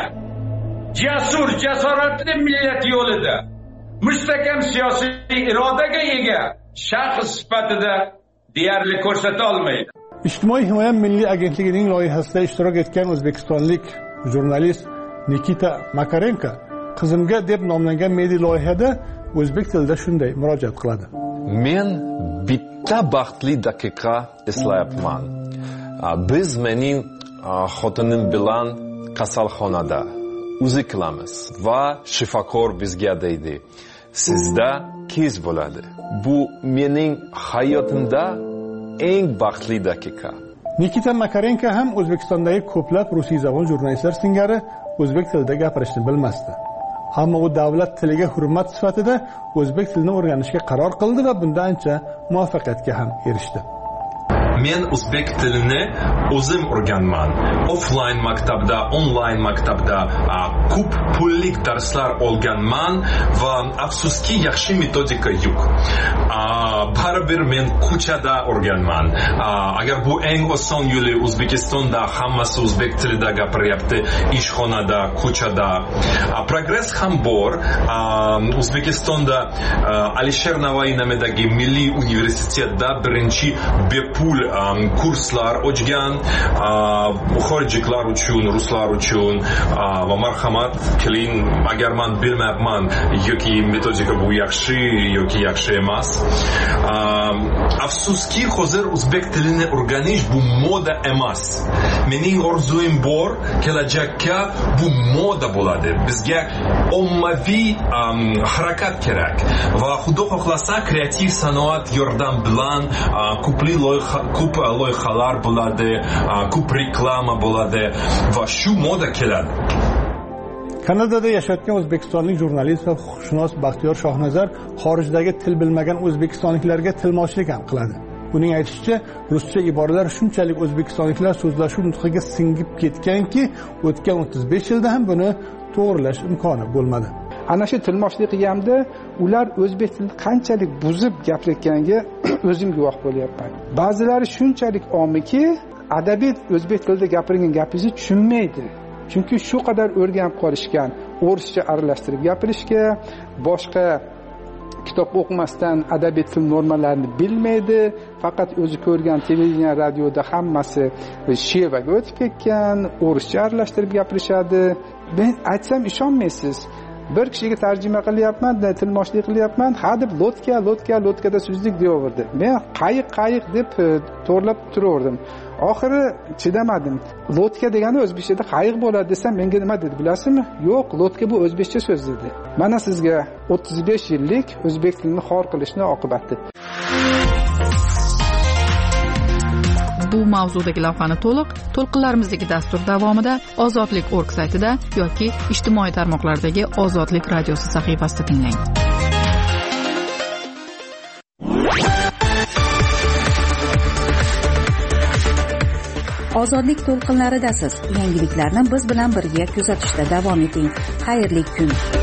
Speaker 12: jasur, jasoratli millat yo'lida mustahkam siyosiy irodaga ega shaxs sifatida deyarli ko'rsata olmaydi.
Speaker 18: Ijtimoiy himoya milliy agentligining loyihasida ishtirok etgan o'zbekistonlik jurnalist Nikita Makarenko qizimga deb nomlangan milliy loyihada o'zbek tilida shunday murojaat qiladi.
Speaker 14: Men bitta baxtli daqiqa eslayapman. Biz mening xotinim bilan kasalxonada uzi qilamiz va shifokor bizga deydi, sizda qiz bo'ladi. Bu mening hayotimda eng baxtli daqiqa.
Speaker 18: Nikita Makarenko ham O'zbekistondagi ko'plab rusiyzabon jurnalistlar singari o'zbek tilida gapirishni bilmasdi. Ammo u davlat tiliga hurmat sifatida o'zbek tilini o'rganishga qaror qildi va bunda ancha muvaffaqiyatga ham erishdi.
Speaker 15: Men o'zbek tilini o'zim o'rganman. Offline maktabda, online maktabda ko'p pullik darslar olganman va afsuski yaxshi metodika yo'q. Baribir men ko'chada o'rganman. Agar bu eng oson yo'li, O'zbekistonda hammasi o'zbek tilida gapiryapti, ishxonada, ko'chada. Progress ham bor. O'zbekistonda Alisher Navoiy nomidagi Milliy universitetda birinchi bepul kurslar ochgan xorijliklar uchun, ruslar uchun va marhamat qiling, agar men bilmayapman yoki metodika bu yaxshi yoki yaxshi emas. Afsuski hozir o'zbek tilini o'rganish bu moda emas. Mening orzuim bor, kelajakda bu moda bo'ladi. Bizga ommaviy harakat kerak va xudo xohlasa kreativ sanoat yordam bilan ko'pli loyiha ko'p loyihalar bo'ladi, ko'p reklama bo'ladi va shu moda keladi.
Speaker 18: Kanadada yashayotgan o'zbekistonlik jurnalist va huquqshunos Baxtiyor Shohnazar xorijdagi til bilmagan o'zbekistonliklarga tilmochlik ham qiladi. Uning aytishicha, ruscha iboralar shunchalik o'zbekistonliklar so'zlashuv nutqiga singib ketganki, o'tgan o'ttiz besh yilda ham buni to'g'rilash imkoni bo'lmadi.
Speaker 23: Ana shu tilmochlik qilganda ular o'zbek tilini qanchalik buzib gapirayotganiga o'zim guvoh bo'lyapman. Ba'zilari shunchalik omiki, adabiyot o'zbek tilida gapirgan gapingizni tushunmaydi. Chunki shu qadar o'rganib qolishgan, o'rischa aralashtirib gapirishga, boshqa kitob o'qimasdan adabiyot til normalarini bilmaydi. Faqat o'zi ko'rgan televideniya, radioda hammasi shevaga o'tib ketgan, o'rischa aralashtirib gapirishadi. Men aytsam ishonmaysiz. Bir kishiga tarjima qilyapman, tilmochlik qilyapman, ha deb lotka, lotka, lotkada so'zlik deyaverdi. Men qayiq, qayiq deb to'g'rilab turaverdim. oxiri chidamadim. Lotka degani o'zbekchada qayiq bo'ladi desam, menga nima dedi bilasizmi? Yo'q, lotka bu o'zbekcha so'z dedi. Mana sizga o'ttiz besh yillik o'zbek tilini xor qilishning oqibati.
Speaker 16: Bu mavzudagi lavhani to'liq to'lqinlarimizdagi dastur davomida ozodlik точка org saytida yoki ijtimoiy tarmoqlardagi Ozodlik radiosi sahifasida tinglang.
Speaker 17: Ozodlik to'lqinlaridasiz. Yangiliklarni biz bilan birga kuzatishda davom eting. Xayrli kun.